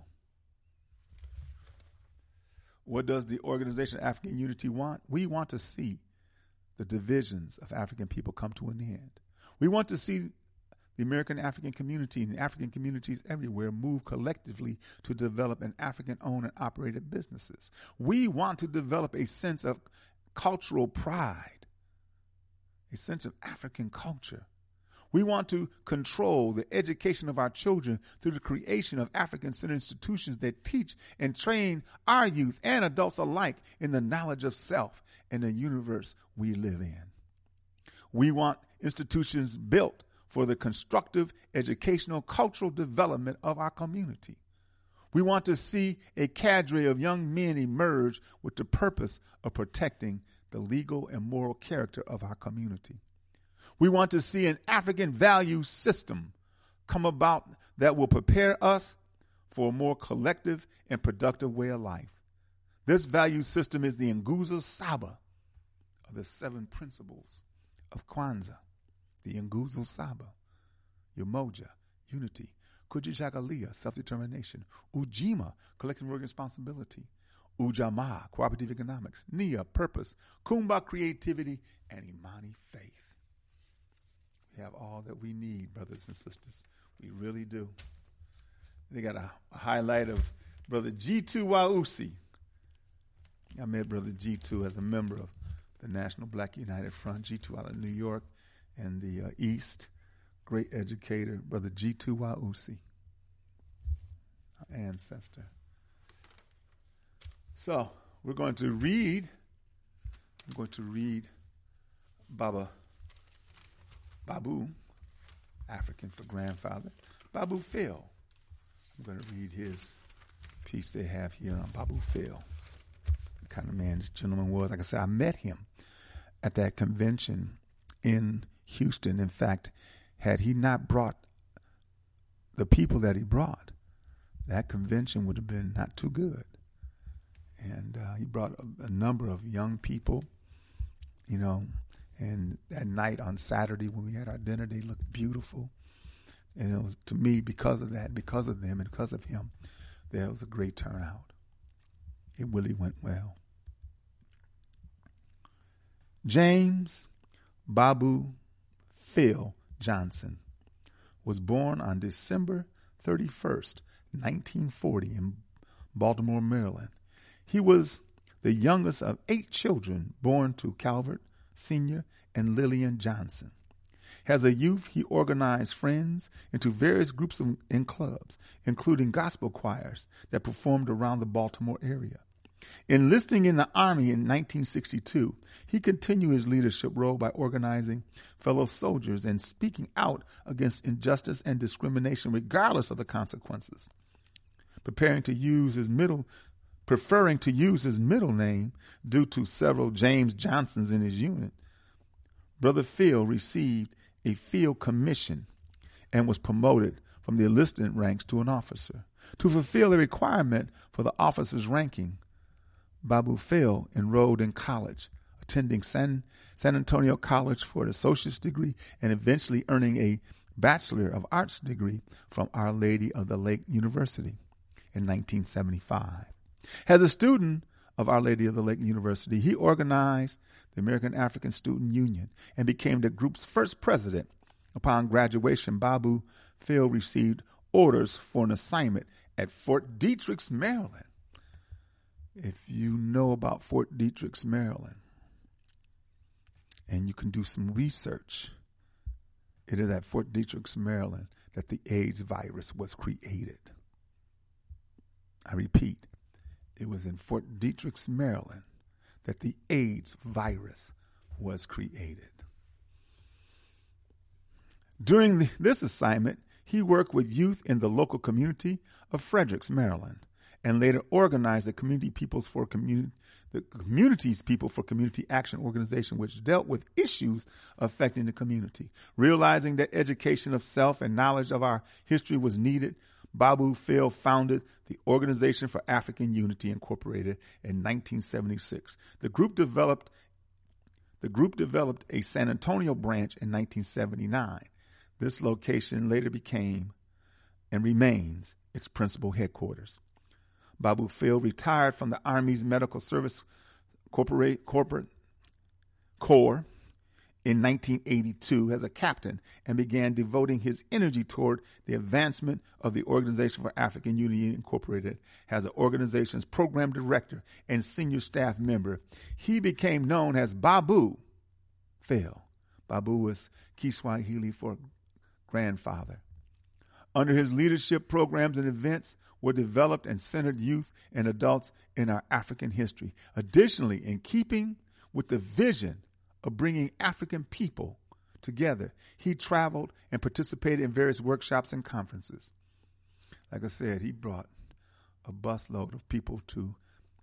What does the Organization of African Unity want? We want to see the divisions of African people come to an end. We want to see the American African community and African communities everywhere move collectively to develop an African-owned and operated businesses. We want to develop a sense of cultural pride, a sense of African culture. We want to control the education of our children through the creation of African-centered institutions that teach and train our youth and adults alike in the knowledge of self and the universe we live in. We want institutions built for the constructive, educational, cultural development of our community. We want to see a cadre of young men emerge with the purpose of protecting the legal and moral character of our community. We want to see an African value system come about that will prepare us for a more collective and productive way of life. This value system is the Nguzo Saba of the seven principles of Kwanzaa. The Nguzo Saba, Umoja, unity, Kujichagulia, self-determination, Ujima, collective work responsibility, Ujamaa, cooperative economics, Nia, purpose, Kumba, creativity, and Imani, faith. We have all that we need, brothers and sisters. We really do. They got a, a highlight of Brother G two Wausi. I met Brother G two as a member of the National Black United Front, G two out of New York and the uh, East. Great educator, Brother G two Wausi, our ancestor. So we're going to read, I'm going to read Baba, Babu, African for grandfather, Babu Phil. I'm going to read his piece they have here on Babu Phil. The kind of man this gentleman was. Like I said, I met him at that convention in Houston. In fact, had he not brought the people that he brought, that convention would have been not too good. And uh, he brought a, a number of young people, you know, and that night on Saturday when we had our dinner, they looked beautiful. And it was, to me, because of that, because of them and because of him, there was a great turnout. It really went well. James Babu Phil Johnson was born on December thirty-first, nineteen forty in Baltimore, Maryland. He was the youngest of eight children born to Calvert Senior and Lillian Johnson. As a youth, he organized friends into various groups of, and clubs, including gospel choirs that performed around the Baltimore area. Enlisting in the Army in nineteen sixty-two, he continued his leadership role by organizing fellow soldiers and speaking out against injustice and discrimination regardless of the consequences. Preparing to use his middle, preferring to use his middle name due to several James Johnsons in his unit, Brother Phil received a field commission and was promoted from the enlisted ranks to an officer. To fulfill the requirement for the officer's ranking, Babu Phil enrolled in college, attending San, San Antonio College for an associate's degree and eventually earning a Bachelor of Arts degree from Our Lady of the Lake University in nineteen seventy-five. As a student of Our Lady of the Lake University, he organized the American African Student Union and became the group's first president. Upon graduation, Babu Phil received orders for an assignment at Fort Detrick, Maryland. If you know about Fort Detrick, Maryland, and you can do some research, it is at Fort Detrick, Maryland that the AIDS virus was created. I repeat, it was in Fort Detrick, Maryland, that the AIDS virus was created. During the, this assignment, he worked with youth in the local community of Fredericks, Maryland, and later organized the Community Peoples for Community, the Community's People for Community Action Organization, which dealt with issues affecting the community. Realizing that education of self and knowledge of our history was needed, Babu Phil founded the Organization for African Unity Incorporated in nineteen seventy-six. The group developed the group developed a San Antonio branch in nineteen seventy-nine. This location later became and remains its principal headquarters. Babu Phil retired from the Army's Medical Service Corporate, Corporate Corps in nineteen eighty-two as a captain and began devoting his energy toward the advancement of the Organization for African Unity Incorporated. As the organization's program director and senior staff member, he became known as Babu Phil. Babu was Kiswahili for grandfather. Under his leadership, programs and events were developed and centered youth and adults in our African history. Additionally, in keeping with the vision of bringing African people together, he traveled and participated in various workshops and conferences. Like I said, he brought a busload of people to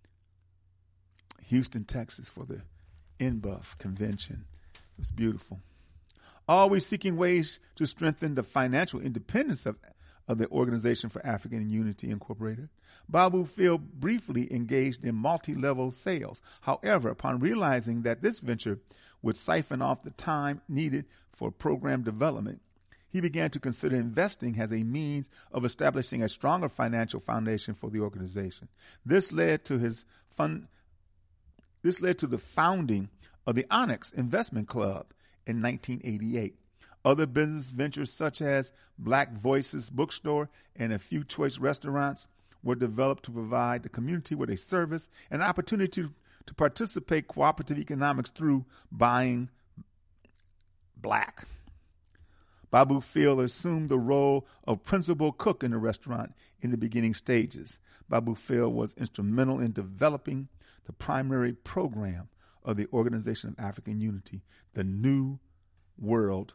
Houston, Texas for the N B U F convention. It was beautiful. Always seeking ways to strengthen the financial independence of, of the Organization for African Unity Incorporated, Babu Phil briefly engaged in multi-level sales. However, upon realizing that this venture would siphon off the time needed for program development, he began to consider investing as a means of establishing a stronger financial foundation for the organization. This led to his fund. This led to the founding of the Onyx Investment Club in nineteen eighty-eight. Other business ventures such as Black Voices Bookstore and a few choice restaurants were developed to provide the community with a service and opportunity to, to participate cooperative economics through buying black. Babu Phil assumed the role of principal cook in the restaurant in the beginning stages. Babu Phil was instrumental in developing the primary program of the Organization of African Unity, the New World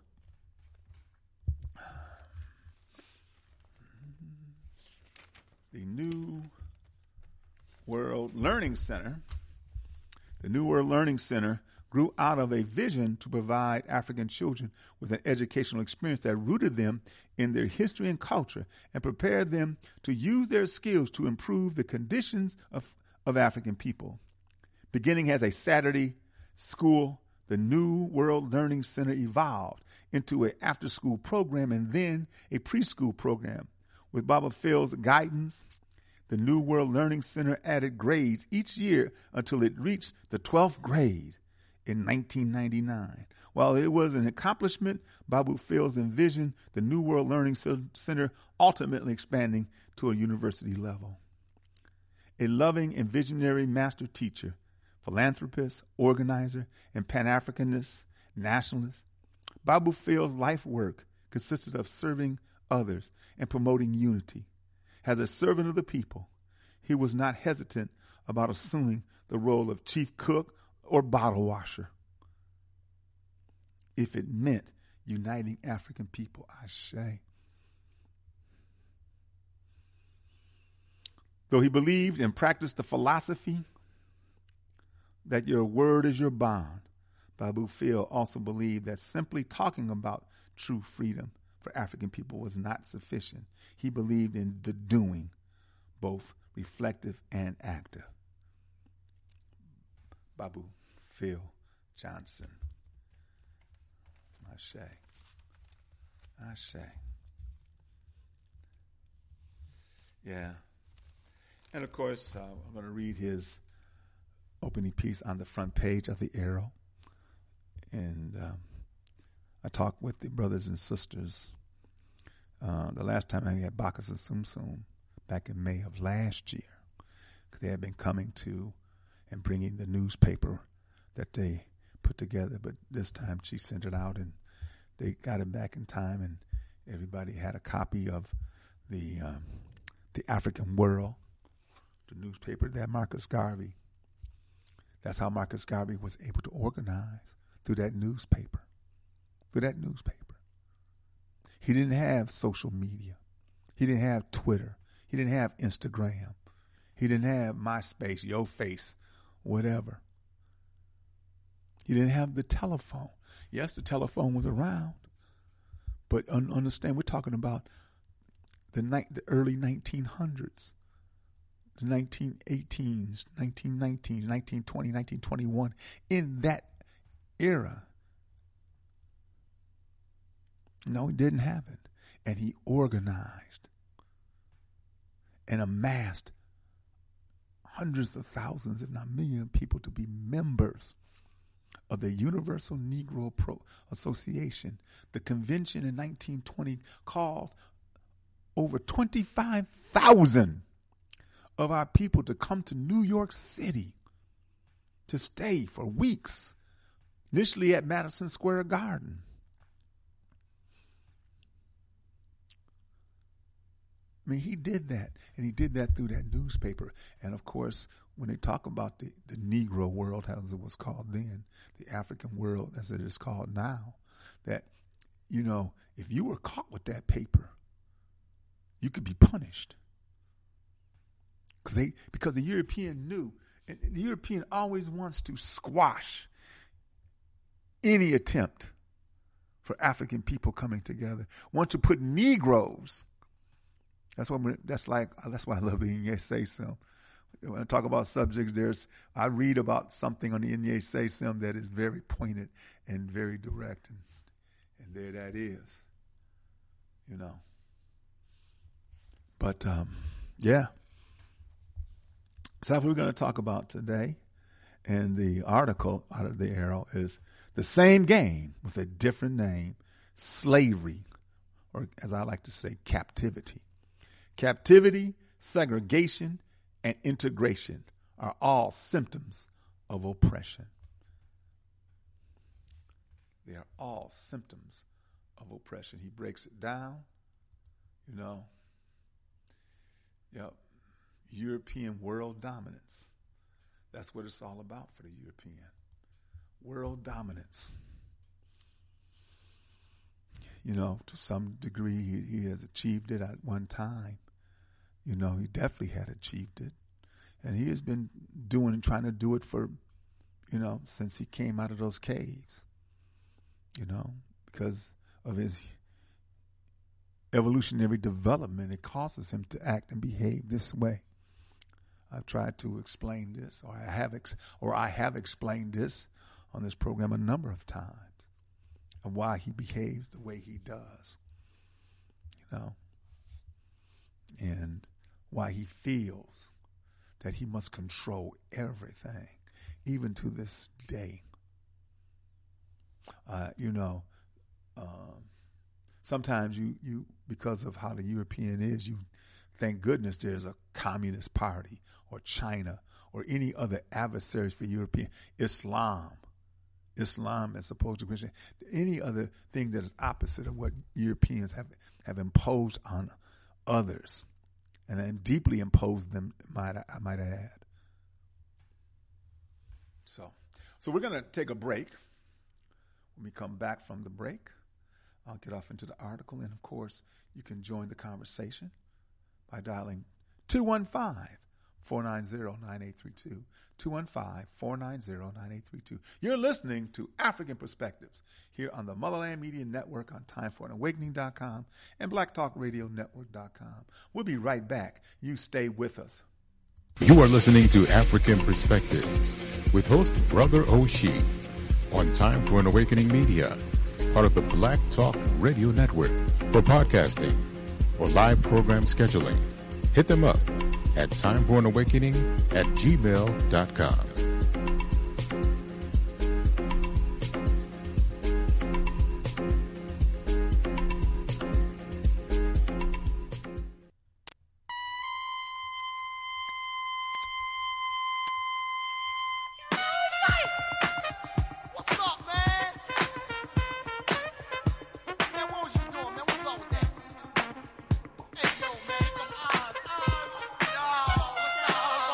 the New World Learning Center. The New World Learning Center grew out of a vision to provide African children with an educational experience that rooted them in their history and culture and prepared them to use their skills to improve the conditions of, of African people. Beginning as a Saturday school, the New World Learning Center evolved into an after-school program and then a preschool program. With Babu Phil's guidance, the New World Learning Center added grades each year until it reached the twelfth grade in nineteen ninety-nine. While it was an accomplishment, Babu Phil's envisioned the New World Learning Center ultimately expanding to a university level. A loving and visionary master teacher, philanthropist, organizer, and Pan-Africanist nationalist, Babu Phil's life work consisted of serving others and promoting unity. As a servant of the people, he was not hesitant about assuming the role of chief cook or bottle washer if it meant uniting African people. Ashe. Though he believed and practiced the philosophy that your word is your bond, Babu Phil also believed that simply talking about true freedom for African people was not sufficient. He believed in the doing, both reflective and active. Babu Phil Johnson. Ashe. Ashe. Yeah. And of course, uh, I'm going to read his opening piece on the front page of the Arrow. And um, I talked with the brothers and sisters uh, the last time I had Bacchus and Sum Sum back in May of last year. Because they had been coming to and bringing the newspaper that they put together. But this time she sent it out and they got it back in time, and everybody had a copy of the um, the African World. the newspaper that Marcus Garvey, that's how Marcus Garvey was able to organize through that newspaper, through that newspaper. He didn't have social media. He didn't have Twitter. He didn't have Instagram. He didn't have MySpace, Yo Face, whatever. He didn't have the telephone. Yes, the telephone was around, but un- understand we're talking about the, ni- the early nineteen hundreds, the nineteen eighteens, nineteen nineteens, nineteen twenty, nineteen twenty-one. In that era, no, it didn't happen. And he organized and amassed hundreds of thousands, if not millions, of people to be members of the Universal Negro Pro Association. The convention in nineteen twenty called over twenty-five thousand of our people to come to New York City to stay for weeks, initially at Madison Square Garden. I mean, he did that, and he did that through that newspaper. And, of course, when they talk about the, the Negro world, as it was called then, the African world as it is called now, that, you know, if you were caught with that paper, you could be punished. Cause they, because the European knew, and the European always wants to squash any attempt for African people coming together, want to put Negroes. That's what that's like. That's why I love the Inye Say Some. When I talk about subjects, there's I read about something on the Inye Say Some that is very pointed and very direct, and and there that is, you know. But um, yeah, so that's what we're going to talk about today, and the article out of the Arrow is the same game with a different name: slavery, or as I like to say, captivity. Captivity, segregation, and integration are all symptoms of oppression. They are all symptoms of oppression. He breaks it down, you know. Yep. European world dominance. That's what it's all about for the European. World dominance. You know, to some degree, he, he has achieved it at one time. You know, he definitely had achieved it. And he has been doing and trying to do it for, you know, since he came out of those caves. You know, because of his evolutionary development, it causes him to act and behave this way. I've tried to explain this, or I have, ex- or I have explained this on this program a number of times, and why he behaves the way he does. You know, and why he feels that he must control everything, even to this day. Uh, you know, um, sometimes you, you, because of how the European is, you thank goodness there's a communist party or China or any other adversaries for European. Islam, Islam as opposed to Christian, any other thing that is opposite of what Europeans have, have imposed on others. And then deeply imposed them, might I, I might add. So, so we're going to take a break. When we come back from the break, I'll get off into the article. And, of course, you can join the conversation by dialing two one five, four nine zero, nine eight three two, two one five, four nine zero, nine eight three two. You're listening to African Perspectives here on the Motherland Media Network on time for an awakening dot com and black talk radio network dot com. We'll be right back. You stay with us. You are listening to African Perspectives with host Brother Oshie on Time for an Awakening Media, part of the Black Talk Radio Network. For podcasting or live program scheduling, hit them up at time for an awakening at gmail dot com. Hey, yo, man, come on. Oh, yo, what's up?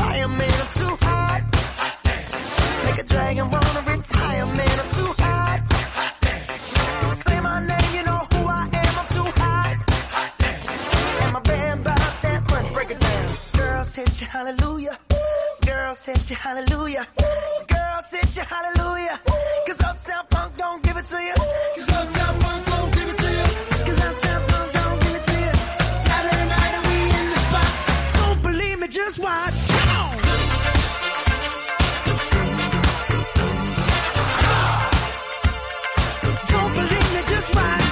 fire, man, I'm too hot. Make a dragon wanna retire, man, I'm too hot. Say my name, you know who I am, I'm too hot. And my band bought that money, break it down. Girls hit you, hallelujah. Girls hit you, hallelujah. Girls hit you, hallelujah. Cause Uptown Funk don't give it to you. Cause Uptown Funk don't give it to you. Cause Uptown Funk don't give it to you. Saturday night and we in the spot. Don't believe me, just watch. Come on. Don't believe me, just watch.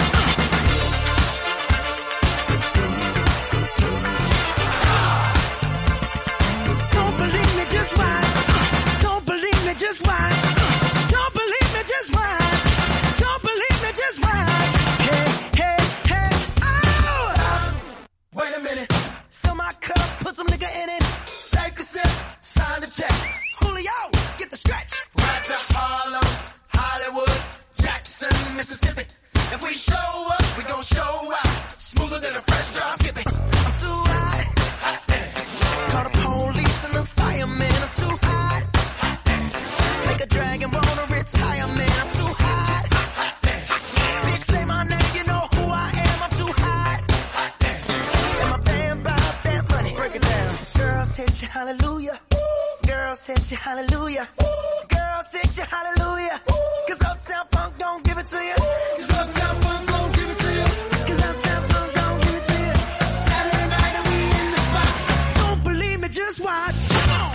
Don't believe me, just watch. Don't believe me, just watch. Don't believe me, just watch. Don't believe me, just watch. Hey, hey, hey, oh! Stop. Wait a minute. Fill my cup, put some nigga in it. Take a sip, sign the check. Julio, get the stretch. Right to Harlem, Hollywood, Jackson, Mississippi. If we show up, we gon' show out. Smoother than a fresh drop skipping. I'm too hot. Hot damn. Call the police and the fireman. I'm too hot. Make a dragon wanna retire, man. I'm too hot. Bitch, say my name, you know who I am. I'm too hot. And my band bought that money. Break it down. Girls hit you, hallelujah. Girls hit you, hallelujah. Girls hit you, hallelujah. Cause Uptown Funk don't give it to you. Cause Uptown Funk don't give it to you. Cause Uptown Funk don't give it to you. Saturday night and we in the spot. Don't believe me, just watch. Come on.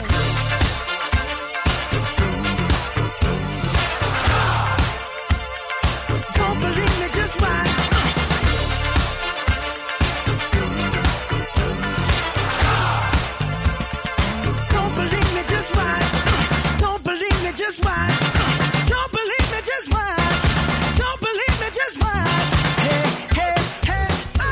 Don't believe me, just watch. Don't believe me, just watch. Don't believe me, just watch. Don't believe me, just watch. Don't believe me, just watch. Hey, hey, hey,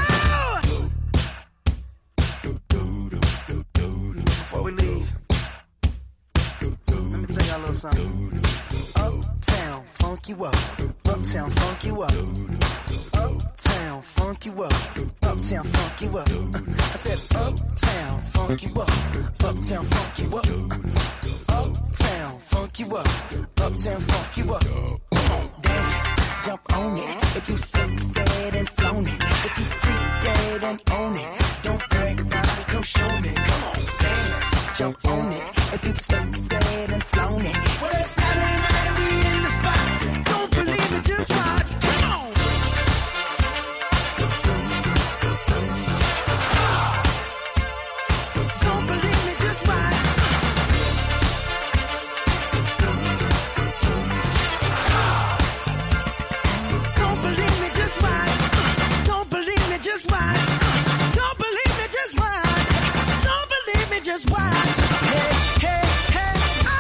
oh! Before we leave, let me tell y'all a little something. Uptown, funk you up. Uptown, funk you up. Uptown, funk you up. Uptown, funk you up. I said uptown, funk you up. Uptown, funk you up. Uptown, funk you up. Uptown, funk you up. Come on, dance, jump on it. If you sunset and flown it. If you freak dead and own it. Don't brag about it, come show me. Come on, dance, jump on it. If you sunset and flown it. Well, it's Saturday night and we in the spot. Don't believe it, just watch. Come on. Don't believe me, just watch. Don't believe me, just watch. Don't believe me, just watch. Don't believe me, just watch. Don't believe me, just watch. Hey, hey, hey, oh!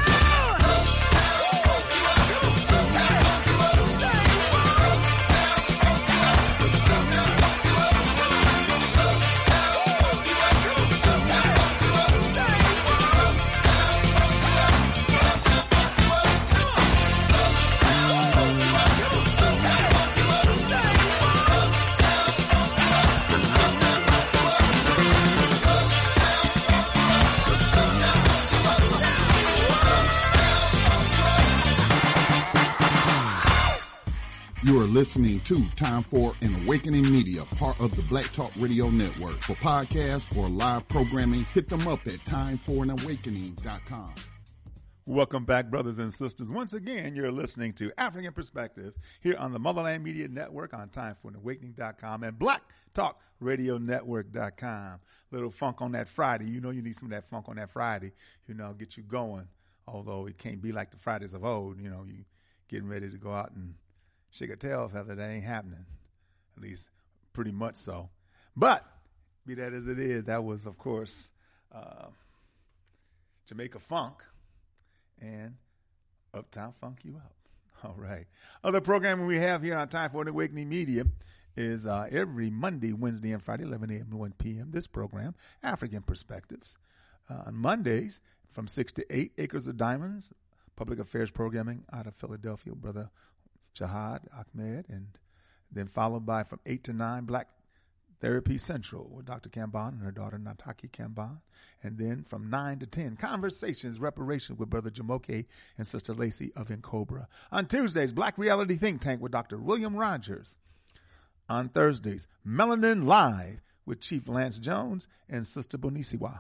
You are listening to Time for an Awakening Media, part of the Black Talk Radio Network. For podcasts or live programming, hit them up at time for an awakening dot com. Welcome back, brothers and sisters. Once again, you're listening to African Perspectives here on the Motherland Media Network on time for an awakening dot com and black talk radio network dot com. Little funk on that Friday. You know you need some of that funk on that Friday, you know, get you going. Although it can't be like the Fridays of old, you know, you getting ready to go out and shake a tail feather. That ain't happening, at least pretty much so. But be that as it is, that was, of course, uh, Jamaica Funk and Uptown Funk You Up. All right. Other programming we have here on Time for an Awakening Media is uh, every Monday, Wednesday, and Friday, eleven a.m. to one p.m. This program, African Perspectives. Uh, on Mondays, from six to eight, Acres of Diamonds, public affairs programming out of Philadelphia, Brother Jihad Ahmed, and then followed by from eight to nine, Black Therapy Central with Doctor Kamban and her daughter Nataki Kamban. And then from nine to ten, Conversations, Reparations with Brother Jamoke and Sister Lacey of Incobra. On Tuesdays, Black Reality Think Tank with Doctor William Rogers. On Thursdays, Melanin Live with Chief Lance Jones and Sister Bonisiwa.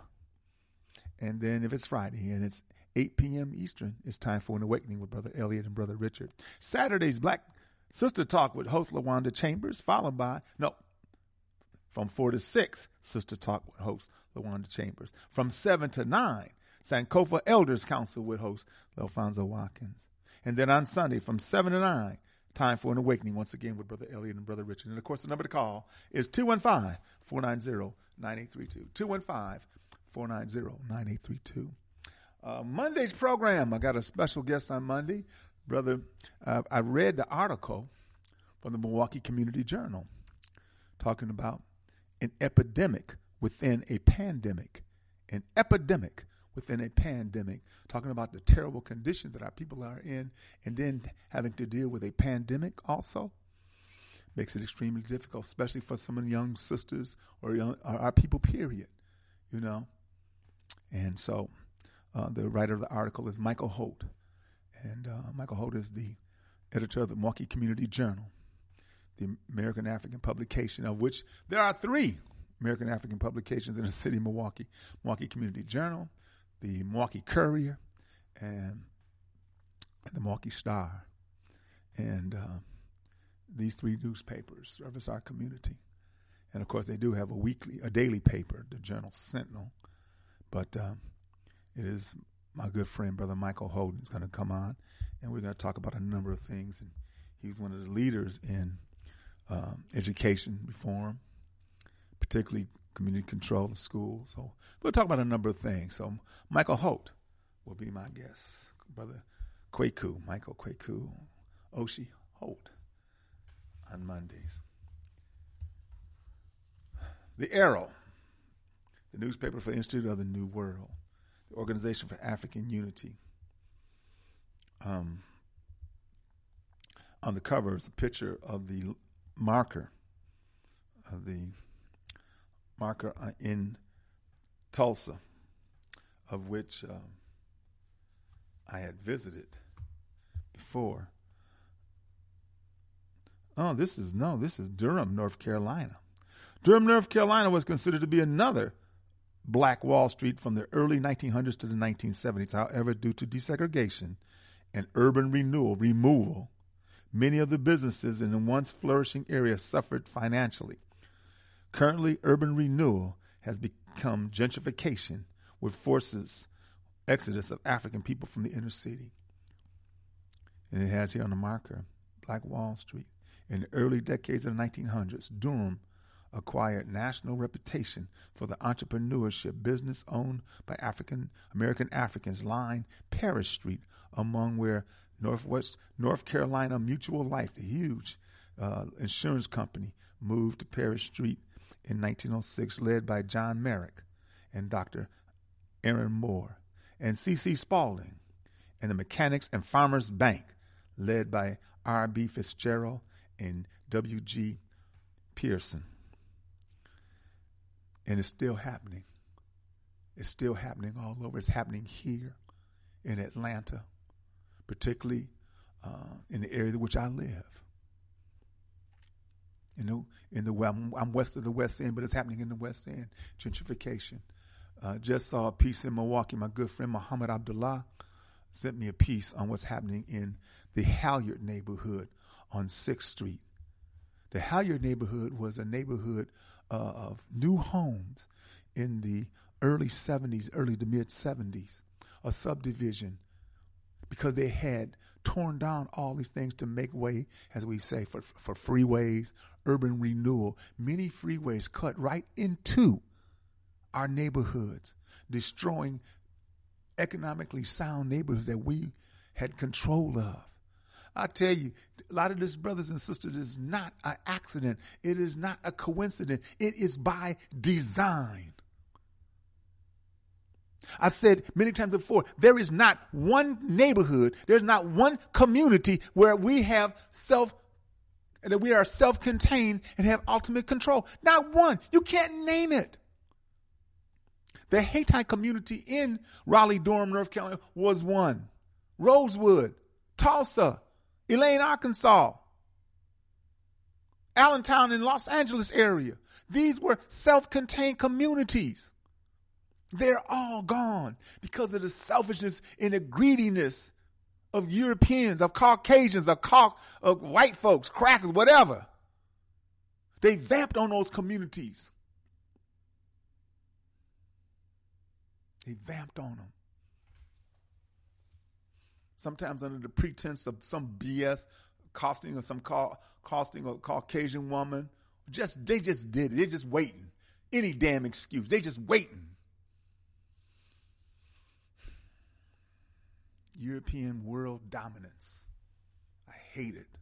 And then if it's Friday and it's eight p.m. Eastern, it's time for an awakening with Brother Elliot and Brother Richard. Saturdays, Black Sister Talk with host LaWanda Chambers, followed by, no, from four to six, Sister Talk with host LaWanda Chambers. From seven to nine, Sankofa Elders Council with host Alfonso Watkins. And then on Sunday, from seven to nine, time for an awakening once again with Brother Elliot and Brother Richard. And of course, the number to call is two one five, four nine zero, nine eight three two. two one five, four nine zero, nine eight three two. Uh, Monday's program, I got a special guest on Monday. Brother, uh, I read the article from the Milwaukee Community Journal talking about an epidemic within a pandemic. An epidemic within a pandemic, talking about the terrible conditions that our people are in, and then having to deal with a pandemic also makes it extremely difficult, especially for some of the young sisters or, young, or our people, period, you know. And so uh, the writer of the article is Michael Holt. And uh, Michael Holt is the editor of the Milwaukee Community Journal, the American African publication, of which there are three American African publications in the city of Milwaukee. Milwaukee Community Journal, the Milwaukee Courier, and the Milwaukee Star. And uh, these three newspapers service our community. And, of course, they do have a weekly, a daily paper, the Journal Sentinel. But uh, it is my good friend, Brother Michael Holden, is going to come on, and we're going to talk about a number of things. And he's one of the leaders in um, education reform, particularly community control of schools. So we'll talk about a number of things. So Michael Holt will be my guest. Brother Kwaku, Michael Kwaku, Oshi Holt on Mondays. The Arrow, the newspaper for the Institute of the New World, the Organization for African Unity. Um, on the cover is a picture of the marker, of the marker in Tulsa, of which um, I had visited before. Oh, this is, no, this is Durham, North Carolina. Durham, North Carolina was considered to be another Black Wall Street from the early nineteen hundreds to the nineteen seventies. However, due to desegregation and urban renewal, removal, many of the businesses in the once flourishing area suffered financially. Currently, urban renewal has become gentrification with forces, exodus of African people from the inner city. And it has here on the marker, Black Wall Street. In the early decades of the nineteen hundreds, Durham acquired national reputation for the entrepreneurship business owned by African American Africans lined Parrish Street, among where Northwest North Carolina Mutual Life, the huge uh, insurance company, moved to Parrish Street in nineteen oh six, led by John Merrick and Doctor Aaron Moore, and C C Spaulding, and the Mechanics and Farmers Bank, led by R B Fitzgerald and W G Pearson. And it's still happening. It's still happening all over. It's happening here in Atlanta, particularly uh, in the area in which I live. You know, in the I'm, I'm west of the West End, but it's happening in the West End. Gentrification. Uh, just saw a piece in Milwaukee. My good friend Muhammad Abdullah sent me a piece on what's happening in the Halyard neighborhood on sixth Street. The Halyard neighborhood was a neighborhood uh, of new homes in the early seventies, early to mid seventies, a subdivision, because they had torn down all these things to make way, as we say, for, for freeways, urban renewal. Many freeways cut right into our neighborhoods, destroying economically sound neighborhoods that we had control of. I tell you, a lot of this, brothers and sisters, is not an accident. It is not a coincidence. It is by design. I've said many times before, there is not one neighborhood, there's not one community where we have self And that we are self-contained and have ultimate control. Not one. You can't name it. The Haiti community in Raleigh-Durham, North Carolina was one. Rosewood, Tulsa, Elaine, Arkansas, Allentown in Los Angeles area. These were self-contained communities. They're all gone because of the selfishness and the greediness of Europeans, of Caucasians, of, Cau- of white folks, crackers, whatever. They vamped on those communities. They vamped on them. Sometimes under the pretense of some B S, costing or some ca- costing a Caucasian woman. Just they just did it. They're just waiting. Any damn excuse. They just waiting. European world dominance. I hate it.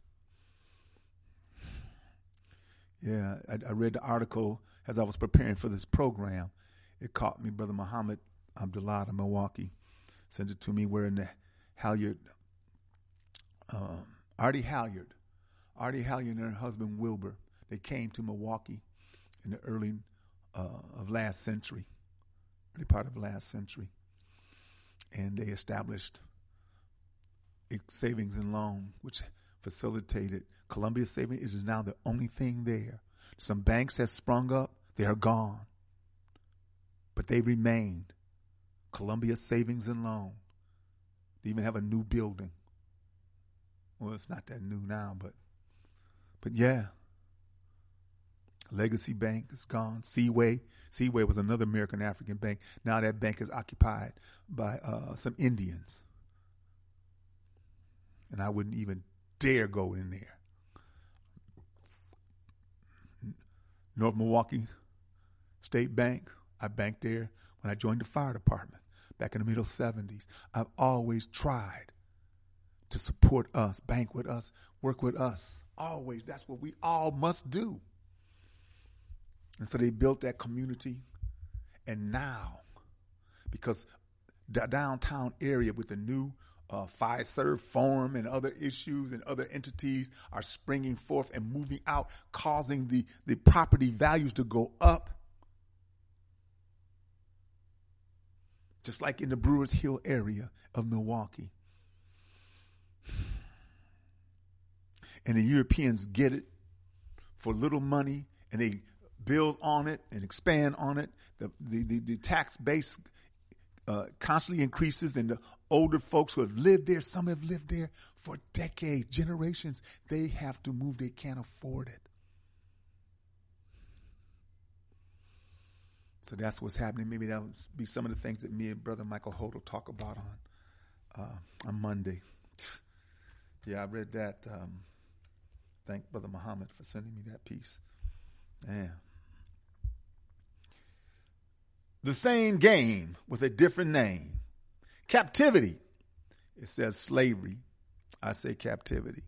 Yeah, I, I read the article as I was preparing for this program. It caught me. Brother Muhammad Abdullah of Milwaukee sent it to me. We're in the Halyard, um, Artie Halyard. Artie Halyard and her husband Wilbur. They came to Milwaukee in the early uh, of last century, early part of last century, and they established a savings and loan, which facilitated Columbia Savings. It is now the only thing there. Some banks have sprung up; they are gone, but they remained. Columbia Savings and Loan. They even have a new building. Well, it's not that new now, but but yeah. Legacy Bank is gone. Seaway. Seaway was another American African bank. Now that bank is occupied by uh, some Indians. And I wouldn't even dare go in there. North Milwaukee State Bank. I banked there when I joined the fire department back in the middle seventies. I've always tried to support us, bank with us, work with us. Always. That's what we all must do. And so they built that community. And now, because the downtown area with the new uh, Fiserv Forum and other issues and other entities are springing forth and moving out, causing the, the property values to go up. Just like in the Brewers Hill area of Milwaukee. And the Europeans get it for little money, and they build on it and expand on it. The the, the, the tax base uh, constantly increases, and the older folks who have lived there, some have lived there for decades, generations, they have to move. They can't afford it. So that's what's happening. Maybe that would be some of the things that me and Brother Michael Holt will talk about on uh, on Monday. Yeah, I read that. Um, thank Brother Muhammad for sending me that piece. Yeah. The same game with a different name. Captivity. It says slavery. I say captivity.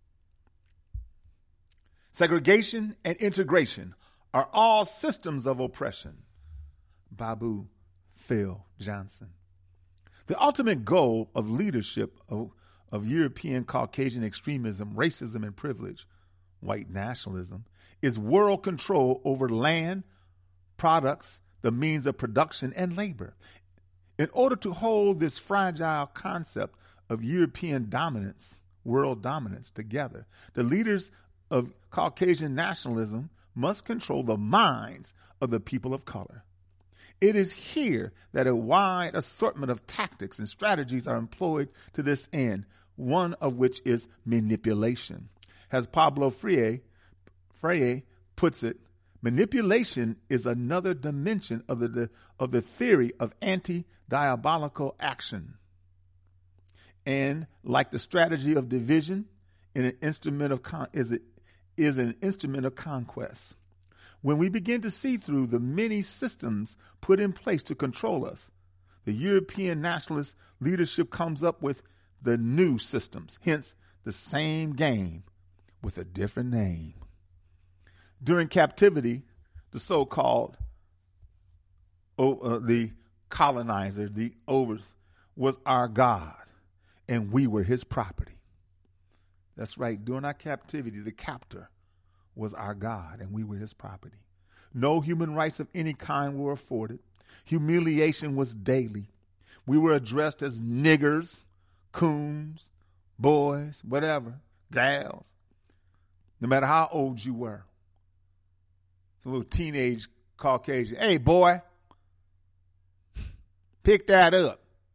Segregation and integration are all systems of oppression. Babu Phil Johnson. The ultimate goal of leadership of, of European Caucasian extremism, racism, and privilege, white nationalism, is world control over land, products, the means of production, and labor. In order to hold this fragile concept of European dominance, world dominance together, the leaders of Caucasian nationalism must control the minds of the people of color. It is here that a wide assortment of tactics and strategies are employed to this end, one of which is manipulation. As Pablo Freire, Freire puts it, manipulation is another dimension of the, the of the theory of anti-diabolical action. And like the strategy of division, in an instrument of con- is, it, is an instrument of conquest. When we begin to see through the many systems put in place to control us, the European nationalist leadership comes up with the new systems, hence the same game with a different name. During captivity, the so-called oh, uh, the colonizer, the over, was our God, and we were his property. That's right. During our captivity, the captor was our God, and we were his property. No human rights of any kind were afforded. Humiliation was daily. We were addressed as niggers, coons, boys, whatever, gals, no matter how old you were. It's a little teenage Caucasian. Hey, boy, pick that up.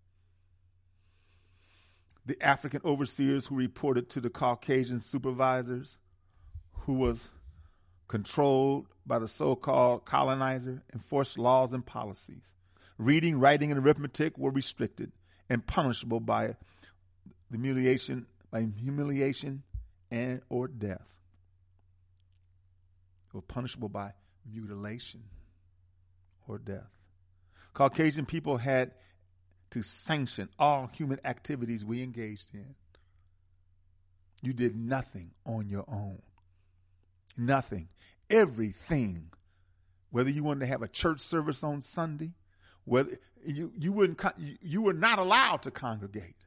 The African overseers who reported to the Caucasian supervisors, who was controlled by the so-called colonizer, enforced laws and policies. Reading, writing, and arithmetic were restricted and punishable by the humiliation, by humiliation and or death. They were punishable by mutilation or death. Caucasian people had to sanction all human activities we engaged in. You did nothing on your own. Nothing. Everything. Whether you wanted to have a church service on Sunday, whether you, you wouldn't you, you were not allowed to congregate.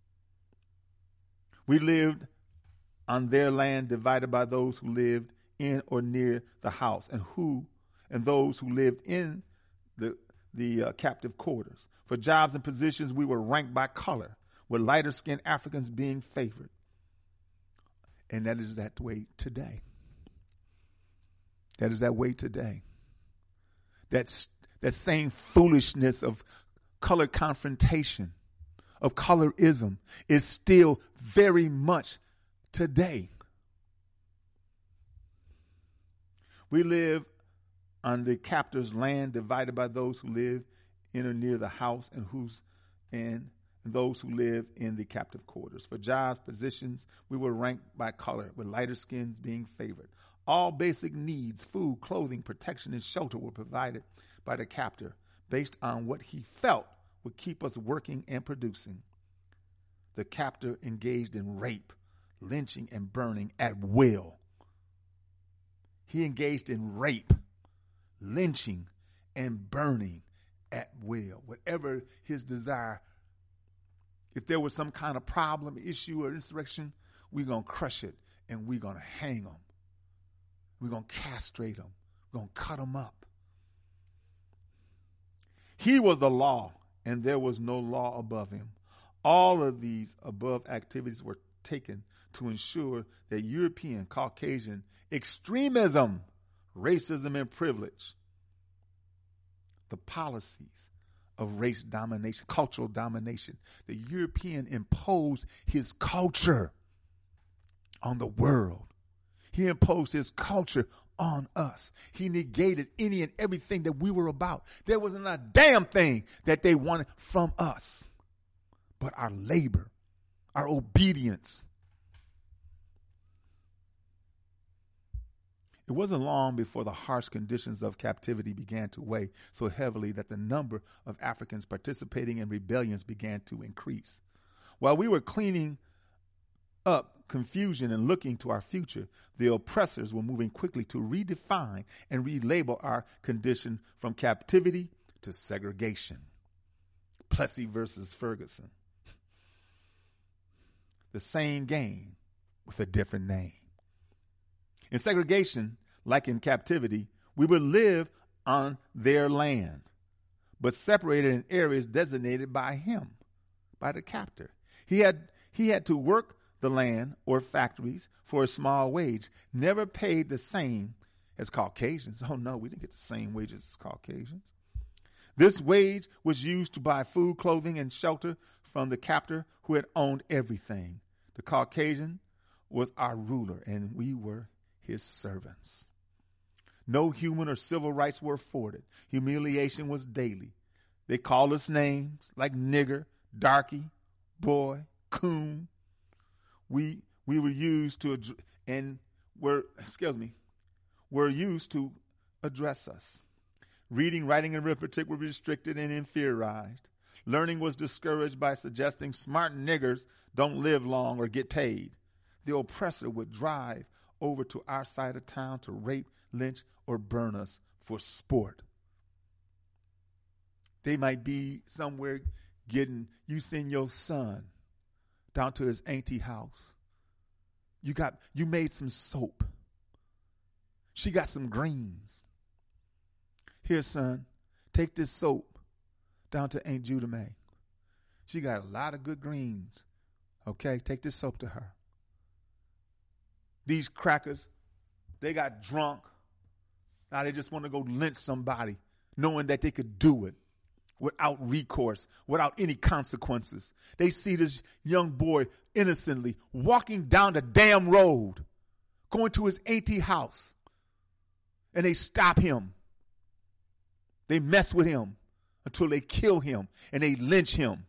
We lived on their land divided by those who lived in or near the house, and who and those who lived in the the uh, captive quarters. For jobs and positions, we were ranked by color, with lighter-skinned Africans being favored. And that is that way today. That is that way today. That's that same foolishness of color confrontation, of colorism, is still very much today. We live on the captor's land, divided by those who live in or near the house, and who's and those who live in the captive quarters. For jobs, positions, we were ranked by color, with lighter skins being favored. All basic needs, food, clothing, protection, and shelter were provided by the captor based on what he felt would keep us working and producing. The captor engaged in rape, lynching, and burning at will. He engaged in rape, lynching, and burning at will. Whatever his desire. If there was some kind of problem, issue, or insurrection, we're going to crush it, and we're going to hang them. We're going to castrate them. We're going to cut them up. He was the law, and there was no law above him. All of these above activities were taken to ensure that European, Caucasian extremism, racism, and privilege, the policies of race domination, cultural domination, the European imposed his culture on the world. He imposed his culture on us. He negated any and everything that we were about. There wasn't a damn thing that they wanted from us but our labor, our obedience. It wasn't long before the harsh conditions of captivity began to weigh so heavily that the number of Africans participating in rebellions began to increase. While we were cleaning up confusion and looking to our future, the oppressors were moving quickly to redefine and relabel our condition from captivity to segregation. Plessy versus Ferguson. The same game with a different name. In segregation, like in captivity, we would live on their land, but separated in areas designated by him, by the captor. He had he had to work the land or factories for a small wage, never paid the same as Caucasians. Oh no, we didn't get the same wages as Caucasians. This wage was used to buy food, clothing, and shelter from the captor who had owned everything. The Caucasian was our ruler, and we were his servants. No human or civil rights were afforded. Humiliation was daily. They called us names like nigger, darky, boy, coon. We we were used to and were excuse me were used to address us. Reading, writing, and arithmetic were restricted and inferiorized. Learning was discouraged by suggesting smart niggers don't live long or get paid. The oppressor would drive over to our side of town to rape, lynch, or burn us for sport. They might be somewhere getting, you send your son down to his auntie house You got you made some soap. She got some greens. Here, son, take this soap down to Aunt Judah May. She got a lot of good greens. Okay, take this soap to her. These crackers, they got drunk. Now they just want to go lynch somebody, knowing that they could do it without recourse, without any consequences. They see this young boy innocently walking down the damn road, going to his auntie house, and they stop him. They mess with him until they kill him and they lynch him.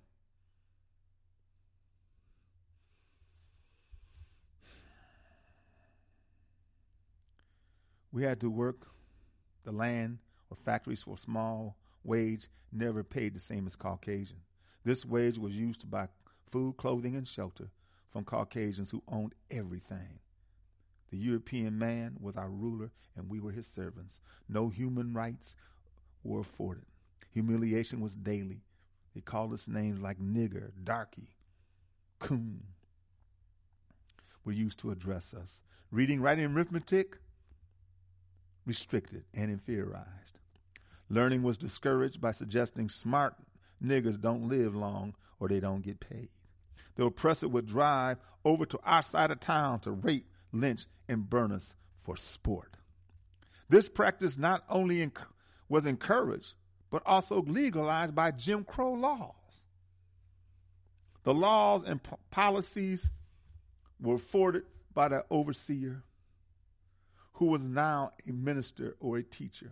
We had to work the land or factories for a small wage, never paid the same as Caucasian. This wage was used to buy food, clothing, and shelter from Caucasians who owned everything. The European man was our ruler, and we were his servants. No human rights were afforded. Humiliation was daily. They called us names like nigger, darky, coon. Were used to address us. Reading, writing, and arithmetic, restricted and inferiorized. Learning was discouraged by suggesting smart niggers don't live long or they don't get paid. The oppressor would drive over to our side of town to rape, lynch, and burn us for sport. This practice not only enc- was encouraged, but also legalized by Jim Crow laws. The laws and po- policies were afforded by the overseer, who was now a minister or a teacher,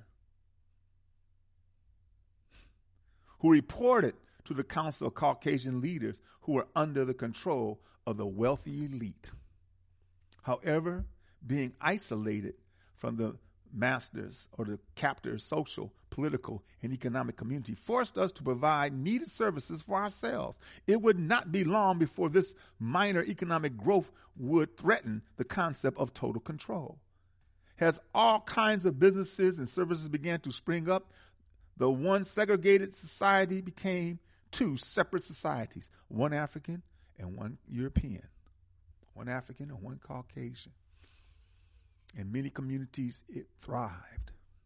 who reported to the Council of Caucasian leaders who were under the control of the wealthy elite. However, being isolated from the masters or the captors' social, political, and economic community forced us to provide needed services for ourselves. It would not be long before this minor economic growth would threaten the concept of total control. As all kinds of businesses and services began to spring up, the one segregated society became two separate societies, one African and one European, one African and one Caucasian. In many communities, it thrived.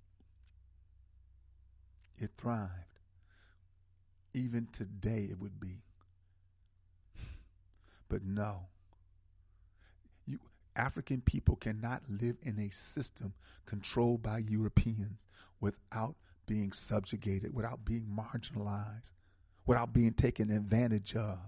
It thrived. Even today, it would be. But no. You, African people cannot live in a system controlled by Europeans without being subjugated, without being marginalized, without being taken advantage of.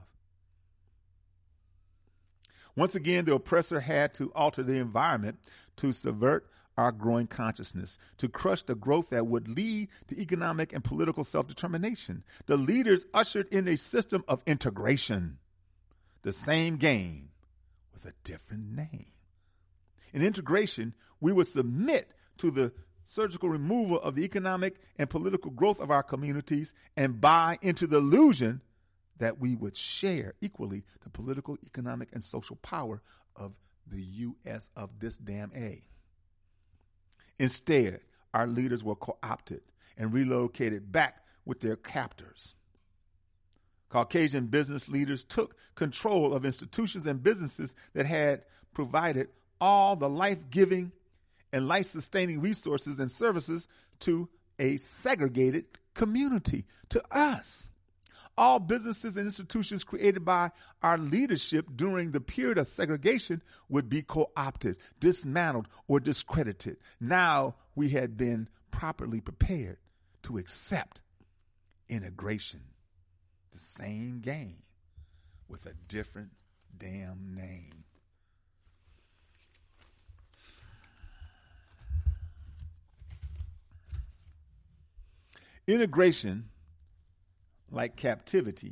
Once again, the oppressor had to alter the environment to subvert our growing consciousness, to crush the growth that would lead to economic and political self-determination. The leaders ushered in a system of integration, the same game with a different name. In integration, we would submit to the surgical removal of the economic and political growth of our communities and buy into the illusion that we would share equally the political, economic, and social power of the U S of this damn A. Instead, our leaders were co-opted and relocated back with their captors. Caucasian business leaders took control of institutions and businesses that had provided all the life-giving and life-sustaining resources and services to a segregated community, to us. All businesses and institutions created by our leadership during the period of segregation would be co-opted, dismantled, or discredited. Now we had been properly prepared to accept integration, the same game with a different damn name. Integration, like captivity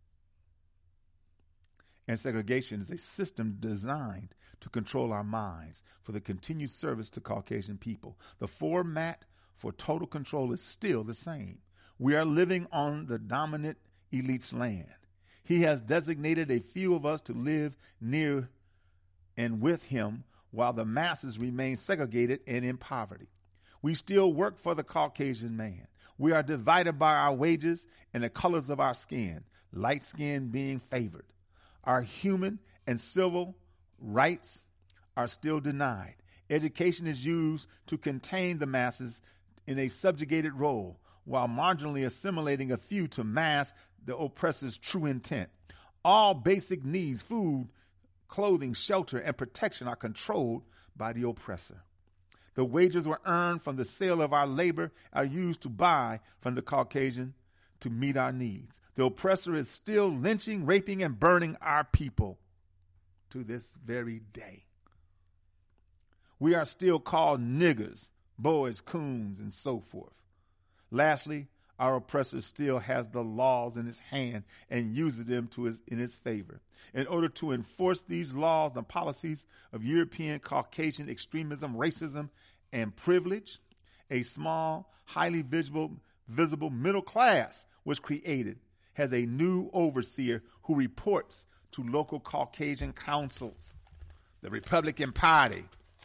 and segregation, is a system designed to control our minds for the continued service to Caucasian people. The format for total control is still the same. We are living on the dominant elite's land. He has designated a few of us to live near and with him while the masses remain segregated and in poverty. We still work for the Caucasian man. We are divided by our wages and the colors of our skin, light skin being favored. Our human and civil rights are still denied. Education is used to contain the masses in a subjugated role, while marginally assimilating a few to mask the oppressor's true intent. All basic needs, food, clothing, shelter, and protection, are controlled by the oppressor. The wages were earned from the sale of our labor are used to buy from the Caucasian to meet our needs. The oppressor is still lynching, raping, and burning our people to this very day. We are still called niggers, boys, coons, and so forth. Lastly, our oppressor still has the laws in his hand and uses them to his, in his favor. In order to enforce these laws and policies of European Caucasian extremism, racism, and privilege, a small, highly visible, visible middle class was created, has a new overseer who reports to local Caucasian councils. The Republican Party,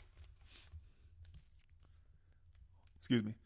excuse me,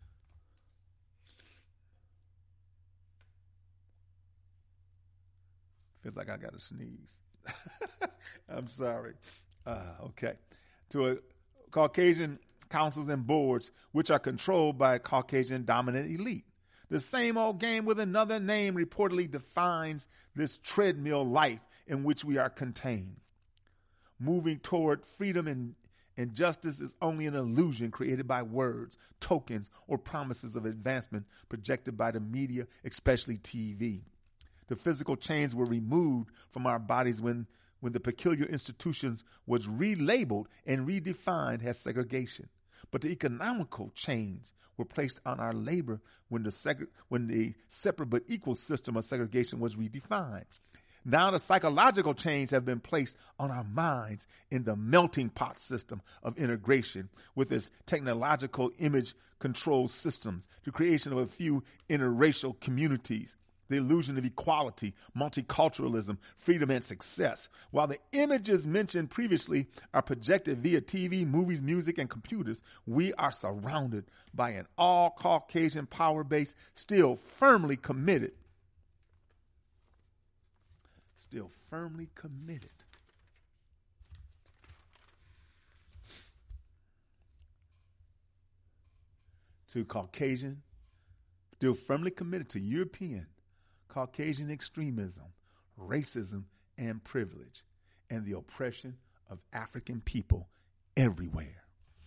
feels like I got to sneeze. I'm sorry. Uh, okay. To a Caucasian councils and boards, which are controlled by a Caucasian dominant elite. The same old game with another name reportedly defines this treadmill life in which we are contained. Moving toward freedom and, and justice is only an illusion created by words, tokens, or promises of advancement projected by the media, especially T V. The physical chains were removed from our bodies when, when the peculiar institutions was relabeled and redefined as segregation. But the economical chains were placed on our labor when the, seg- when the separate but equal system of segregation was redefined. Now the psychological chains have been placed on our minds in the melting pot system of integration with its technological image control systems, the creation of a few interracial communities, the illusion of equality, multiculturalism, freedom, and success. While the images mentioned previously are projected via T V, movies, music, and computers, we are surrounded by an all-Caucasian power base still firmly committed, still firmly committed to Caucasian, still firmly committed to European Caucasian extremism, racism, and privilege, and the oppression of African people everywhere.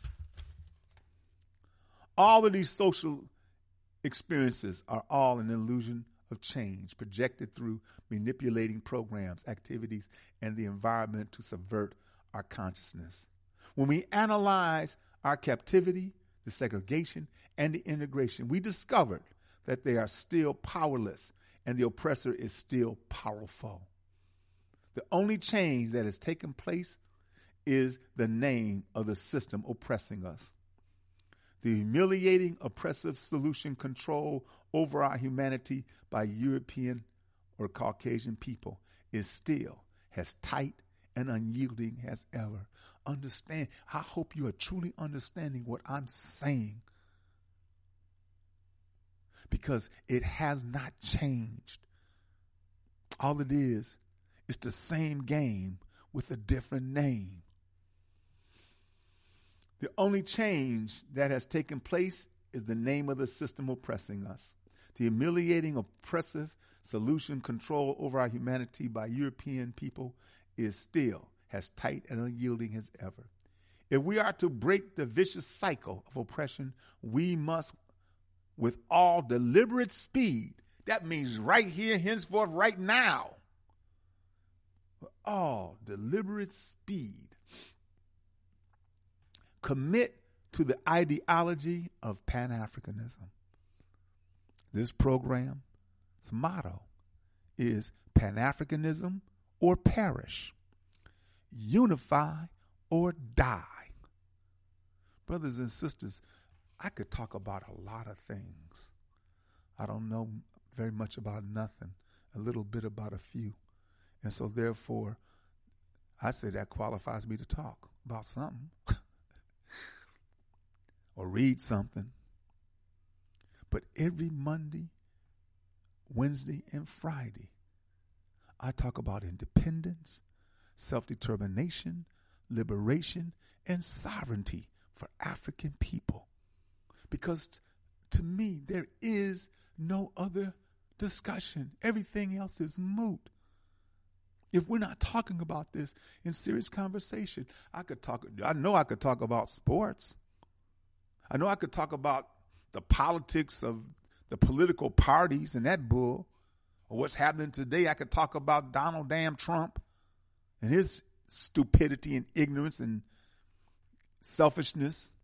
All of these social experiences are all an illusion of change projected through manipulating programs, activities, and the environment to subvert our consciousness. When we analyze our captivity, the segregation, and the integration, we discovered that they are still powerless and the oppressor is still powerful. The only change that has taken place is the name of the system oppressing us. The humiliating, oppressive solution control over our humanity by European or Caucasian people is still as tight and unyielding as ever. Understand, I hope you are truly understanding what I'm saying, because it has not changed. All it is, is the same game with a different name. The only change that has taken place is the name of the system oppressing us. The humiliating, oppressive solution control over our humanity by European people is still as tight and unyielding as ever. If we are to break the vicious cycle of oppression, we must, with all deliberate speed, that means right here, henceforth, right now, with all deliberate speed, commit to the ideology of Pan-Africanism. This program's motto is Pan-Africanism or perish, unify or die. Brothers and sisters, I could talk about a lot of things. I don't know very much about nothing, a little bit about a few. And so therefore, I say that qualifies me to talk about something or read something. But every Monday, Wednesday, and Friday, I talk about independence, self-determination, liberation and sovereignty for African people. Because t- to me, there is no other discussion. Everything else is moot. If we're not talking about this in serious conversation, I could talk, I know I could talk about sports. I know I could talk about the politics of the political parties and that bull, or what's happening today. I could talk about Donald damn Trump and his stupidity and ignorance and selfishness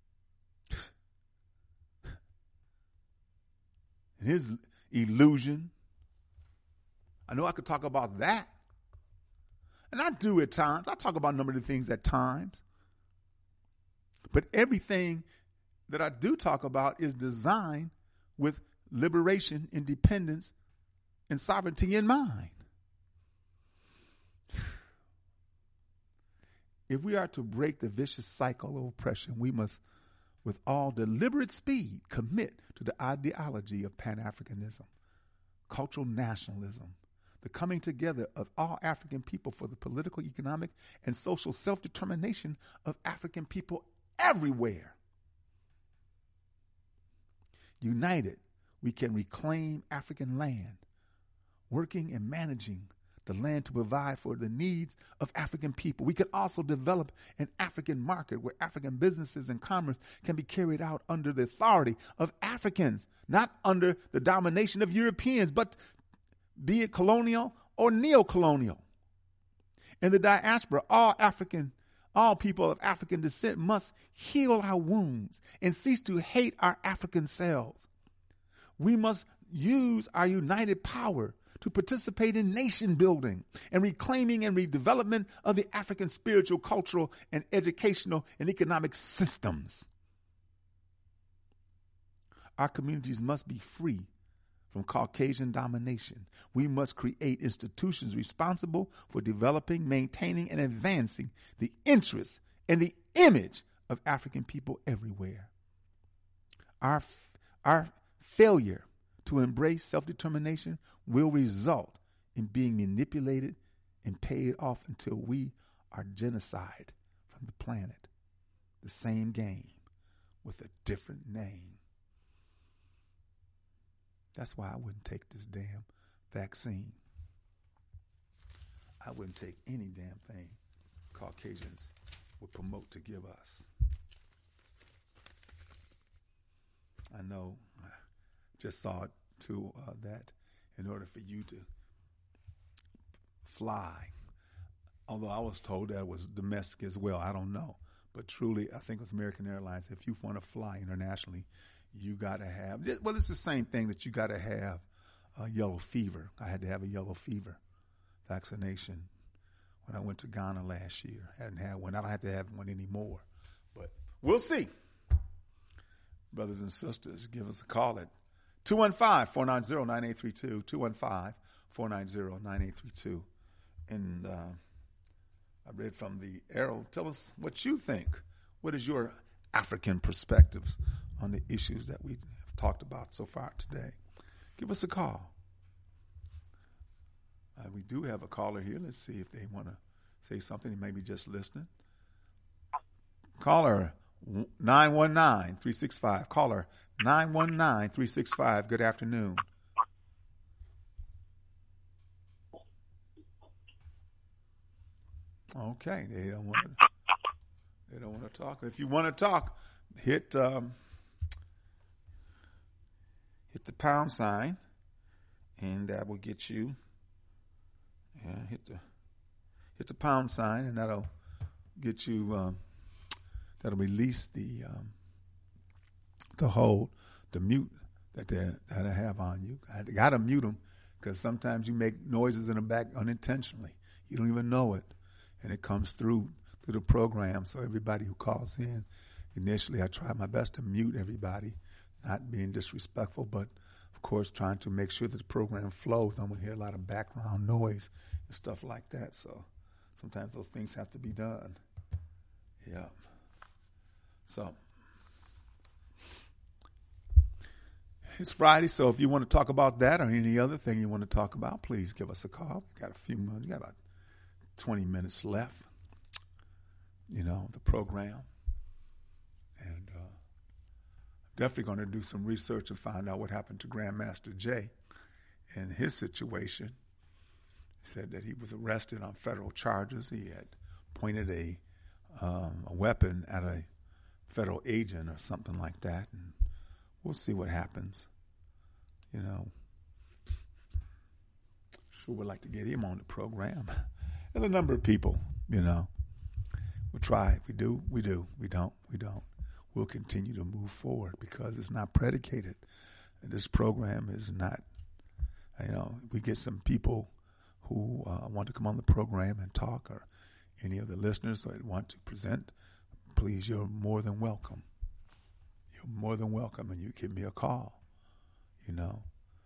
and his illusion. I know I could talk about that. And I do at times. I talk about a number of things at times. But everything that I do talk about is designed with liberation, independence, and sovereignty in mind. If we are to break the vicious cycle of oppression, we must, with all deliberate speed, commit to the ideology of Pan-Africanism, cultural nationalism, the coming together of all African people for the political, economic, and social self-determination of African people everywhere. United, we can reclaim African land, working and managing the land to provide for the needs of African people. We can also develop an African market where African businesses and commerce can be carried out under the authority of Africans, not under the domination of Europeans, but be it colonial or neo-colonial. In the diaspora, all African, all people of African descent must heal our wounds and cease to hate our African selves. We must use our united power to participate in nation building and reclaiming and redevelopment of the African spiritual, cultural, and educational and economic systems. Our communities must be free from Caucasian domination. We must create institutions responsible for developing, maintaining, and advancing the interests and the image of African people everywhere. Our, our failure to embrace self-determination will result in being manipulated and paid off until we are genocide from the planet. The same game with a different name. That's why I wouldn't take this damn vaccine. I wouldn't take any damn thing Caucasians would promote to give us. I know, I just saw it too, uh, that in order for you to fly, although I was told that it was domestic as well, I don't know. But truly, I think it was American Airlines, if you want to fly internationally, you got to have, well, it's the same thing that you got to have uh, yellow fever. I had to have a yellow fever vaccination when I went to Ghana last year. I hadn't had one. I don't have to have one anymore. But we'll see. Brothers and sisters, give us a call at two one five, four nine zero, nine eight three two, two one five, four nine zero, nine eight three two. And uh, I read from the Arrow. Tell us what you think. What is your African perspectives on the issues that we have talked about so far today? Give us a call. Uh, we do have a caller here. Let's see if they want to say something. They may be just listening. Caller nine one nine, three six five. Caller nine one nine, three six five. Good afternoon. Okay, they don't want to. They don't want to talk. If you want to talk, hit um, hit the pound sign, and that will get you. Yeah, hit the hit the pound sign, and that'll get you. Um, that'll release the um, the hold, the mute that they that I have on you. I got to mute them because sometimes you make noises in the back unintentionally. You don't even know it, and it comes through through the program. So everybody who calls in, initially I try my best to mute everybody, not being disrespectful, but of course trying to make sure that the program flows. I'm going to hear a lot of background noise and stuff like that. So sometimes those things have to be done. Yeah. So it's Friday, so if you want to talk about that or any other thing you want to talk about, please give us a call. We've got a few minutes. We got about twenty minutes left. you know, the program. And uh, definitely going to do some research and find out what happened to Grandmaster Jay and his situation. He said that he was arrested on federal charges. He had pointed a, um, a weapon at a federal agent or something like that, and we'll see what happens. You know, sure would like to get him on the program. There's a number of people, you know. We'll try. If we do, we do. We don't, we don't. We'll continue to move forward because it's not predicated. And this program is not, you know, we get some people who uh, want to come on the program and talk, or any of the listeners that want to present, please, you're more than welcome. You're more than welcome, and you give me a call, you know,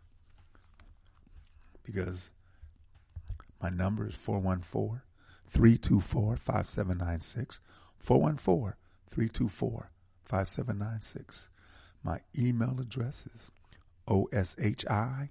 because my number is four one four, three two four, five seven nine six, four one four, three two four, five seven nine six. My email address is O S H I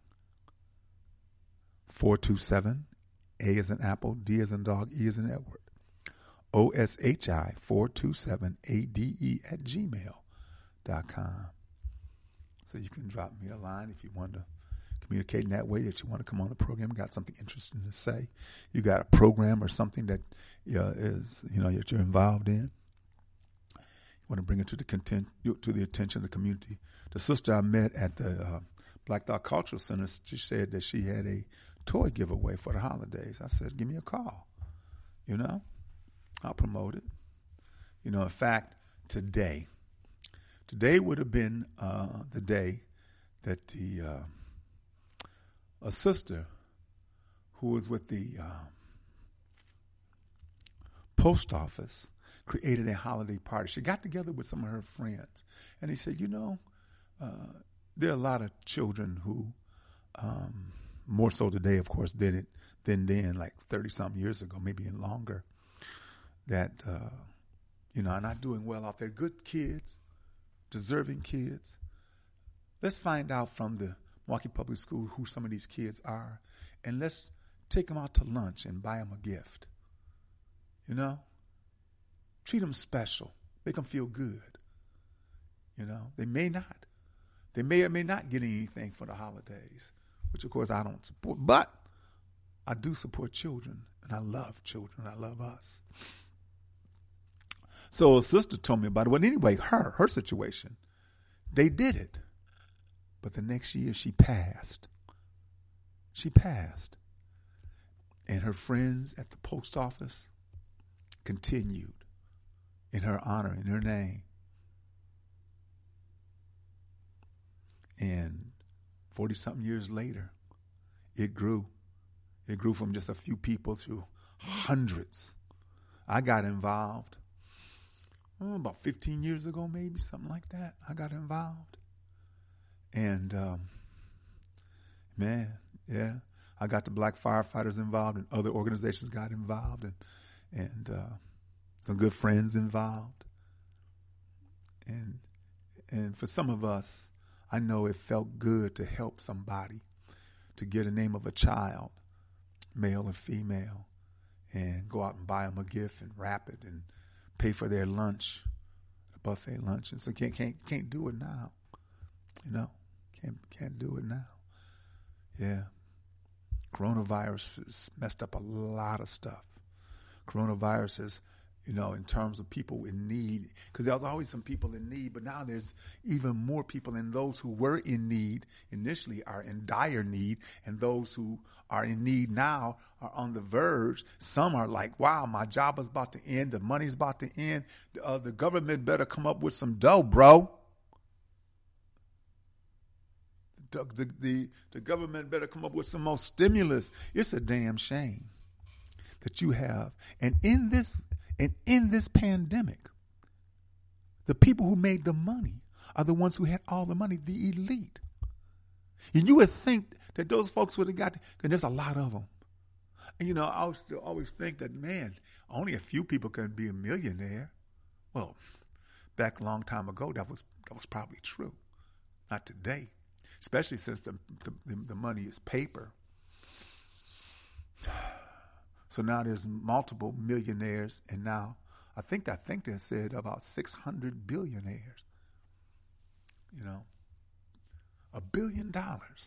four two seven, A as in apple, D as in dog, E as in Edward, O S H I four two seven, A D E at gmail dot com. So you can drop me a line if you want to communicate in that way, that you want to come on the program, got something interesting to say, you got a program or something that uh, is, you know, that you're involved in. You want to bring it to the content, to the attention of the community. The sister I met at the uh, Black Dog Cultural Center, she said that she had a toy giveaway for the holidays. I said, give me a call. You know, I'll promote it. You know, in fact, today, today would have been uh, the day that the uh, a sister who was with the uh, post office created a holiday party. She got together with some of her friends, and they said, you know, uh, there are a lot of children who, um, more so today, of course, did it than then, like thirty-something years ago, maybe even longer, that, uh, you know, are not doing well out there. Good kids, deserving kids. Let's find out from the Milwaukee Public School who some of these kids are, and let's take them out to lunch and buy them a gift. You know? Treat them special. Make them feel good. You know? They may not. They may or may not get anything for the holidays, which, of course, I don't support. But I do support children, and I love children. I love us. So a sister told me about it. Well, anyway, her, her situation, they did it. But the next year she passed. She passed. And her friends at the post office continued in her honor, in her name. And forty-something years later, it grew. It grew from just a few people to hundreds. I got involved oh, about fifteen years ago, maybe, something like that. I got involved. And, um, man, yeah, I got the black firefighters involved, and other organizations got involved, and and uh, some good friends involved. And and for some of us, I know it felt good to help somebody, to get a name of a child, male or female, and go out and buy them a gift and wrap it and pay for their lunch, a buffet lunch. And so can't can't can't do it now, you know. Can't, can't do it now. Yeah. Coronavirus has messed up a lot of stuff. Coronavirus has, you know, in terms of people in need, because there's always some people in need, but now there's even more people, and those who were in need initially are in dire need, and those who are in need now are on the verge. Some are like, wow, my job is about to end, the money's about to end, uh, the government better come up with some dough, bro. The, the, the, the government better come up with some more stimulus. It's a damn shame that you have. And in this and in this pandemic, the people who made the money are the ones who had all the money, the elite. And you would think that those folks would have got, and there's a lot of them. And, you know, I always, still always think that, man, only a few people can be a millionaire. Well, back a long time ago, that was that was probably true. Not today. Especially since the, the the money is paper. So now there's multiple millionaires, and now I I think I think they said about six hundred billionaires. You know, a billion dollars.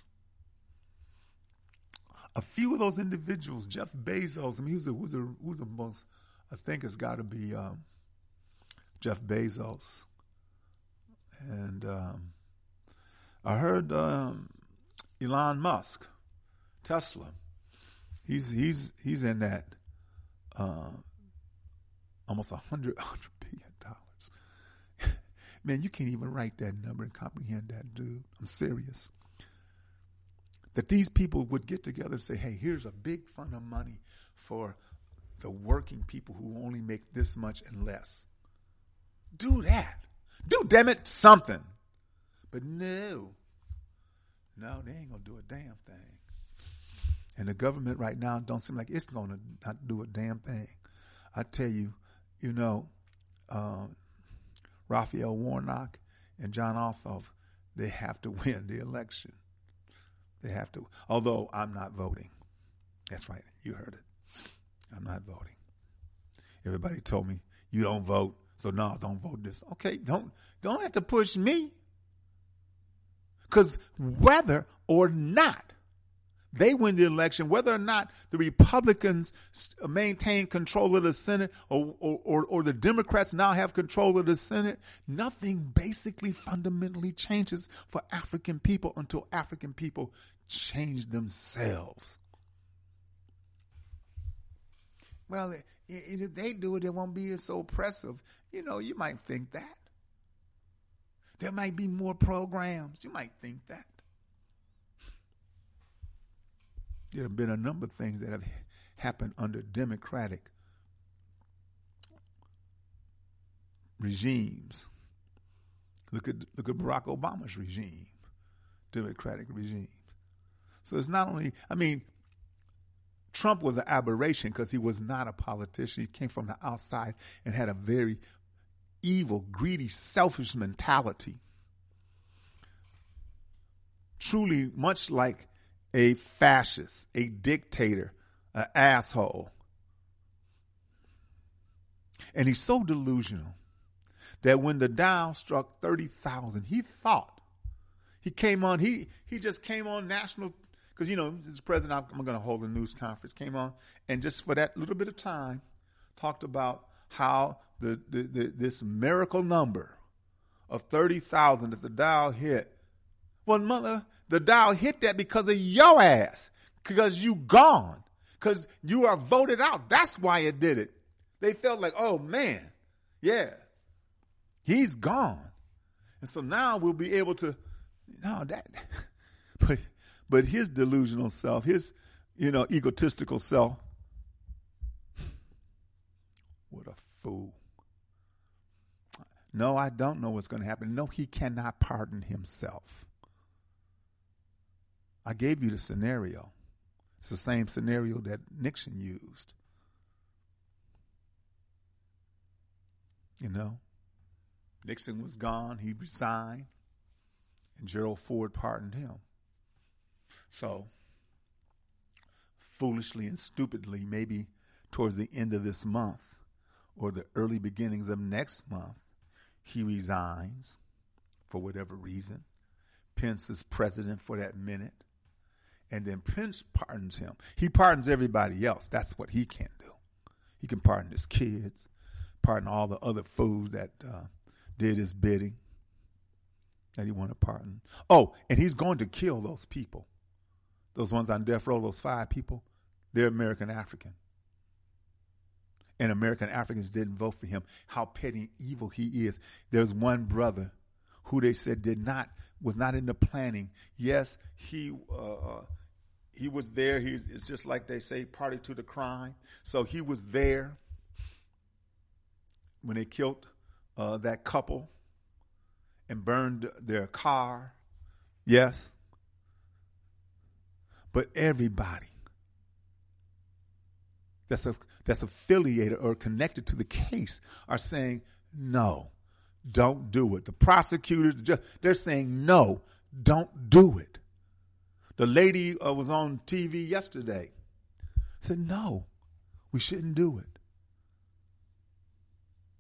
A few of those individuals, Jeff Bezos. I mean, who's the who's the, who's the most? I think it's got to be um, Jeff Bezos. And um, I heard um, Elon Musk, Tesla. He's he's he's in that uh, almost a hundred hundred billion dollars. Man, you can't even write that number and comprehend that, dude. I'm serious. That these people would get together and say, hey, here's a big fund of money for the working people who only make this much and less. Do that. Do, damn it, something. But no. No, they ain't going to do a damn thing. And the government right now don't seem like it's going to not do a damn thing. I tell you, you know, um, Raphael Warnock and John Ossoff, they have to win the election. They have to. Although I'm not voting. That's right. You heard it. I'm not voting. Everybody told me, you don't vote. So no, don't vote this. Okay, don't don't have to push me. Because whether or not they win the election, whether or not the Republicans maintain control of the Senate or, or, or, or the Democrats now have control of the Senate, nothing basically fundamentally changes for African people until African people change themselves. Well, if they do it, it won't be so oppressive. You know, you might think that. There might be more programs. You might think that. There have been a number of things that have happened under democratic regimes. Look at look at Barack Obama's regime, democratic regime. So it's not only, I mean, Trump was an aberration because he was not a politician. He came from the outside and had a very evil, greedy, selfish mentality. Truly much like a fascist, a dictator, an asshole. And he's so delusional that when the Dow struck thirty thousand, he thought, he came on, he he just came on national, because, you know, this president, I'm going to hold a news conference, came on, and just for that little bit of time, talked about how the, the, the this miracle number of thirty thousand that the Dow hit. Well, mother, the Dow hit that because of your ass, because you gone, because you are voted out. That's why it did it. They felt like, oh, man, yeah, he's gone. And so now we'll be able to, no, that, but, but his delusional self, his, you know, egotistical self, what a fool. No, I don't know what's going to happen. No, he cannot pardon himself. I gave you the scenario. It's the same scenario that Nixon used. You know, Nixon was gone. He resigned. And Gerald Ford pardoned him. So, foolishly and stupidly, maybe towards the end of this month or the early beginnings of next month, he resigns for whatever reason. Pence is president for that minute. And then Pence pardons him. He pardons everybody else. That's what he can't do. He can pardon his kids, pardon all the other fools that uh, did his bidding that he wanted to pardon. Oh, and he's going to kill those people. Those ones on death row, those five people, they're American African. And American Africans didn't vote for him. How petty and evil he is. There's one brother who they said did not, was not in the planning. Yes, he uh, he was there. He's, it's just like they say, party to the crime. So he was there when they killed uh, that couple and burned their car. Yes. But everybody that's a, that's affiliated or connected to the case are saying, no, don't do it. The prosecutors, they're saying, no, don't do it. The lady uh, was on T V yesterday, said, no, we shouldn't do it.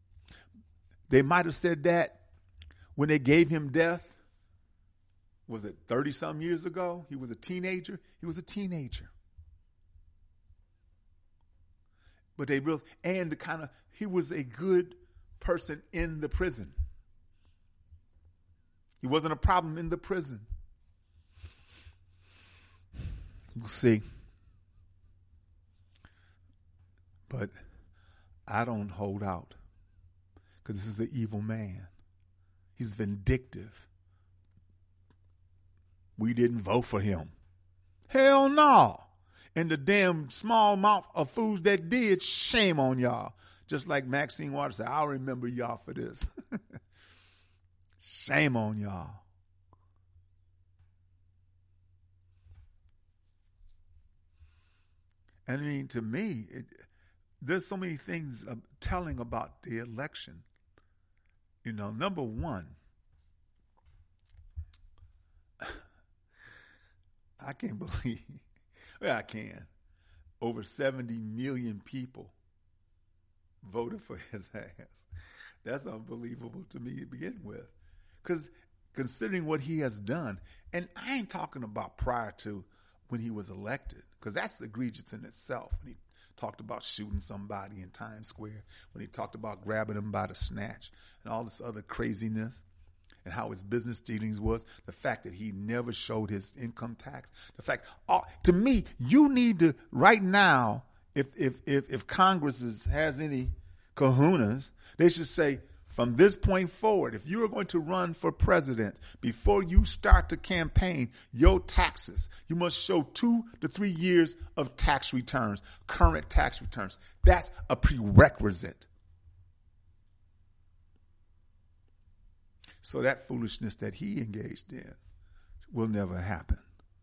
They might have said that when they gave him death. Was it thirty-some years ago? He was a teenager. He was a teenager. But they real and the kind of he was a good person in the prison. He wasn't a problem in the prison. We'll see. But I don't hold out because this is an evil man. He's vindictive. We didn't vote for him. Hell no. And the damn small mouth of fools that did, shame on y'all. Just like Maxine Waters said, I'll remember y'all for this. Shame on y'all. I mean, to me, it, there's so many things uh, telling about the election. You know, number one, I can't believe, well, I can. Over seventy million people voted for his ass. That's unbelievable to me to begin with. Because considering what he has done, and I ain't talking about prior to when he was elected, because that's egregious in itself. When he talked about shooting somebody in Times Square, when he talked about grabbing them by the snatch, and all this other craziness, and how his business dealings was, the fact that he never showed his income tax, the fact, all, to me, you need to, right now, if if if, if Congress is, has any kahunas, they should say, from this point forward, if you are going to run for president, before you start the campaign, your taxes, you must show two to three years of tax returns, current tax returns. That's a prerequisite. So that foolishness that he engaged in will never happen.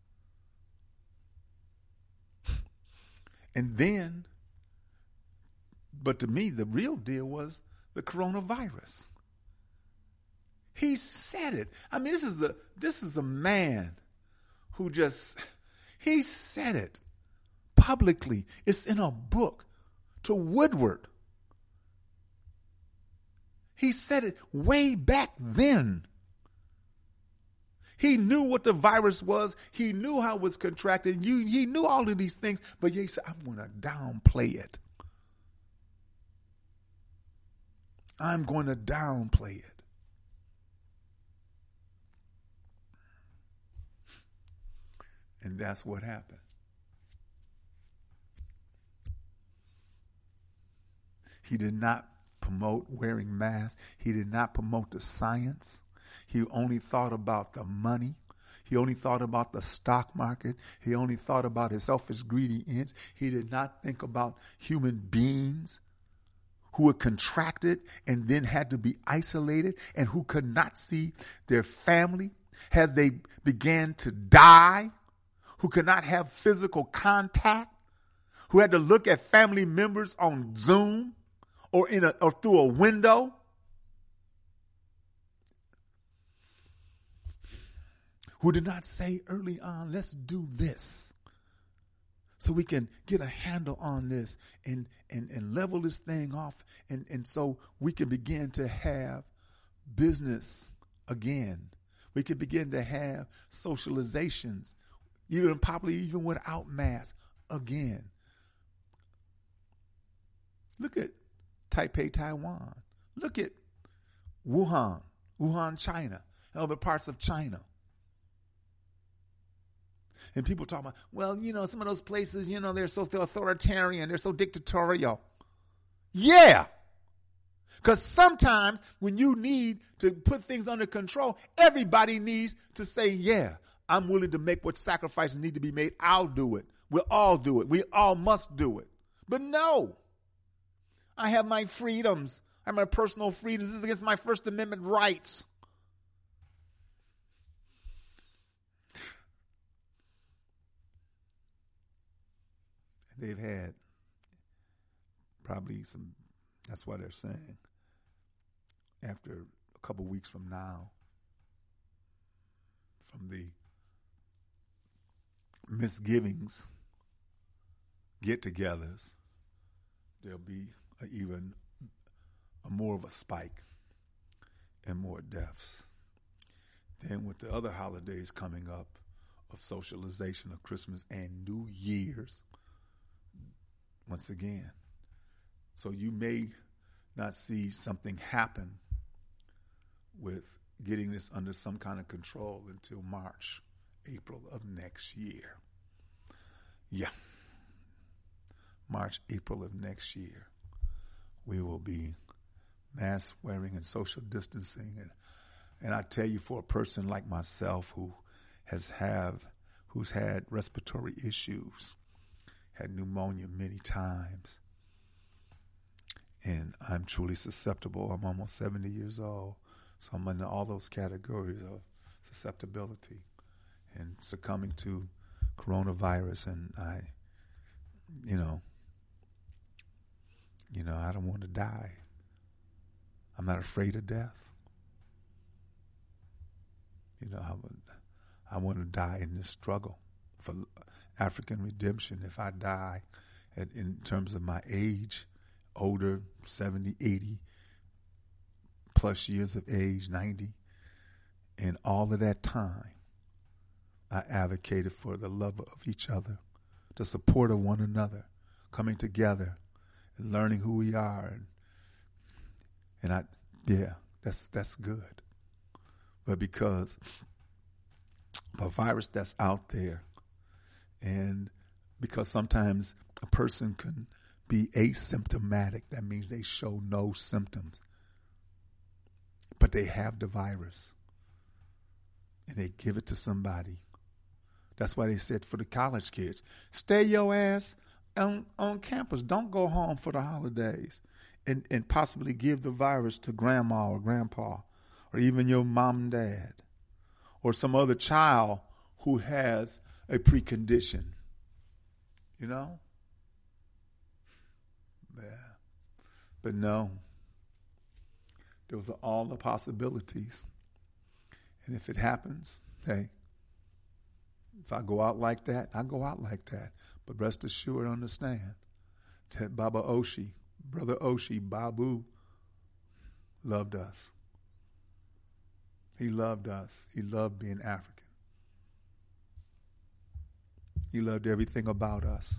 And then, but to me, the real deal was the coronavirus. He said it. I mean, this is a this is a man who just, he said it publicly. It's in a book to Woodward. He said it way back then. He knew what the virus was. He knew how it was contracted. You, he knew all of these things, but he said, I'm going to downplay it. I'm going to downplay it. And that's what happened. He did not promote wearing masks. He did not promote the science. He only thought about the money. He only thought about the stock market. He only thought about his selfish, greedy ends. He did not think about human beings who were contracted and then had to be isolated and who could not see their family as they began to die, who could not have physical contact, who had to look at family members on Zoom or in a, or through a window, who did not say early on, let's do this so we can get a handle on this and, and, and level this thing off. And, and so we can begin to have business again. We can begin to have socializations, even probably even without masks again. Look at Taipei, Taiwan. Look at Wuhan, Wuhan, China, and other parts of China. And people talk about, well, you know, some of those places, you know, they're so authoritarian, they're so dictatorial. Yeah. Because sometimes when you need to put things under control, everybody needs to say, yeah, I'm willing to make what sacrifices need to be made. I'll do it. We'll all do it. We all must do it. But no, I have my freedoms. I have my personal freedoms. This is against my First Amendment rights. They've had probably some, that's why they're saying, after a couple weeks from now, from the misgivings, get-togethers, there'll be a, even a more of a spike and more deaths. Then with the other holidays coming up of socialization of Christmas and New Year's, once again. So you may not see something happen with getting this under some kind of control until March, April of next year. Yeah. March, April of next year, we will be mask wearing and social distancing. And, and I tell you, for a person like myself who has have, who's had respiratory issues, had pneumonia many times, and I'm truly susceptible. I'm almost seventy years old, so I'm in all those categories of susceptibility and succumbing to coronavirus. And I, you know, you know, I don't want to die. I'm not afraid of death. You know, I would, I want to die in this struggle for African redemption. If I die at, in terms of my age, older, seventy, eighty plus years of age, ninety, and all of that time, I advocated for the love of each other, the support of one another, coming together and learning who we are. And, and I, yeah, that's, that's good. But because of a virus that's out there, and because sometimes a person can be asymptomatic, that means they show no symptoms, but they have the virus, and they give it to somebody. That's why they said for the college kids, stay your ass on, on campus. Don't go home for the holidays and, and possibly give the virus to grandma or grandpa or even your mom and dad or some other child who has a precondition. You know? Yeah. But no. Those are all the possibilities. And if it happens, hey, if I go out like that, I go out like that. But rest assured, understand that Baba Oshi, Brother Oshi, Babu, loved us. He loved us. He loved being African. He loved everything about us.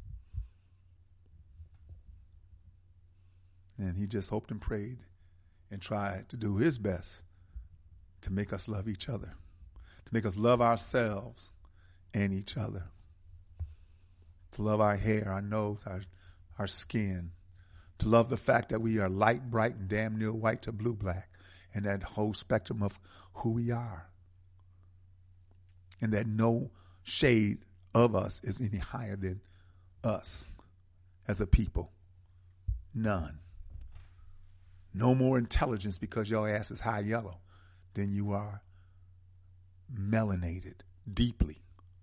And he just hoped and prayed and tried to do his best to make us love each other, to make us love ourselves and each other, to love our hair, our nose, our, our skin, to love the fact that we are light, bright, and damn near white to blue, black, and that whole spectrum of who we are, and that no shade of us is any higher than us as a people. None. No more intelligence because your ass is high yellow than you are melanated deeply.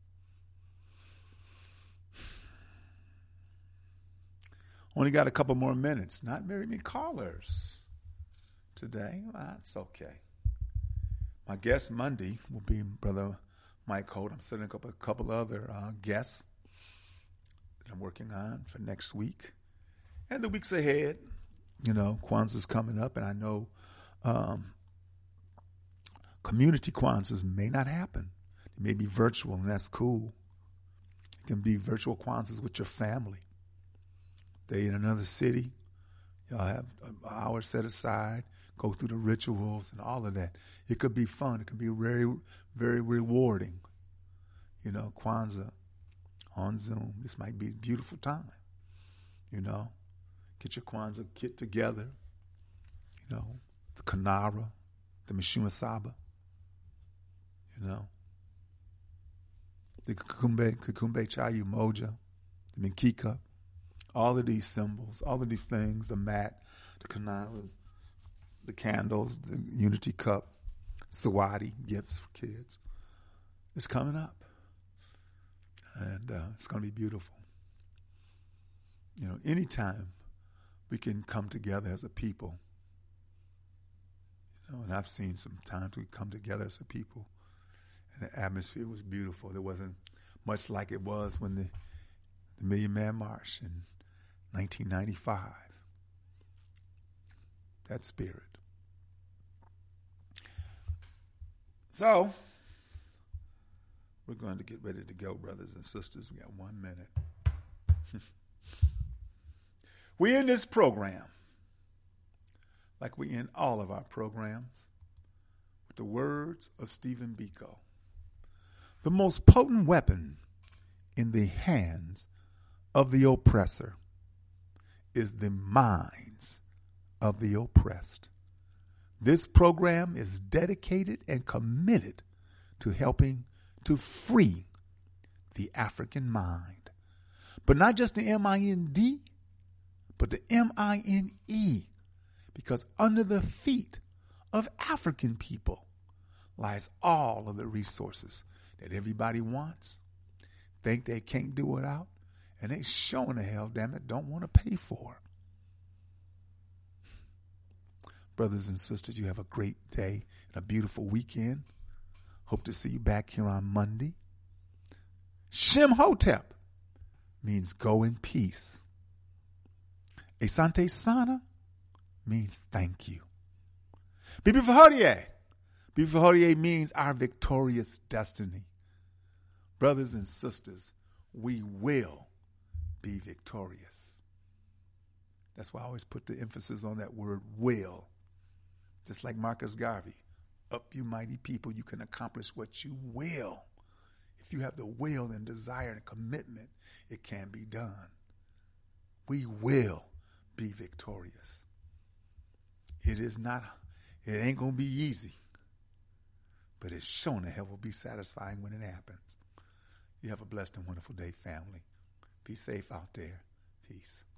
Only got a couple more minutes. Not very many callers today. Well, that's okay. My guest Monday will be Brother Mike Holt. I'm setting up a couple other uh, guests that I'm working on for next week. And the weeks ahead, you know, Kwanzaa's coming up, and I know um, community Kwanzaas may not happen. It may be virtual, and that's cool. It can be virtual Kwanzaas with your family. They in another city. Y'all have an hour set aside, go through the rituals and all of that. It could be fun. It could be very, very rewarding. You know, Kwanzaa on Zoom. This might be a beautiful time. You know, get your Kwanzaa kit together. You know, the Kanara, the Mishima Saba. You know, the Kukumbe, Kukumbe Chayu Moja, the Minkika. All of these symbols, all of these things, the mat, the Kanara, the candles, the unity cup, Sawadi, gifts for kids. It's coming up. And uh, it's going to be beautiful. You know, anytime we can come together as a people, you know, and I've seen some times we come together as a people, and the atmosphere was beautiful. There wasn't much like it was when the, the Million Man March in nineteen ninety-five. That spirit. So, we're going to get ready to go, brothers and sisters. We got one minute. We end this program, like we end all of our programs, with the words of Stephen Biko. The most potent weapon in the hands of the oppressor is the minds of the oppressed. This program is dedicated and committed to helping to free the African mind. But not just the M I N D, but the M I N E, because under the feet of African people lies all of the resources that everybody wants, think they can't do without, and they showing the hell, damn it, don't want to pay for. Brothers and sisters, you have a great day and a beautiful weekend. Hope to see you back here on Monday. Shem Hotep means go in peace. Asante Sana means thank you. Bibi Fahodie. Bibi Fahodie means our victorious destiny. Brothers and sisters, we will be victorious. That's why I always put the emphasis on that word will. Just like Marcus Garvey, up you mighty people, you can accomplish what you will. If you have the will and desire and commitment, it can be done. We will be victorious. It is not, it ain't going to be easy, but it's shown the hell will be satisfying when it happens. You have a blessed and wonderful day, family. Be safe out there. Peace.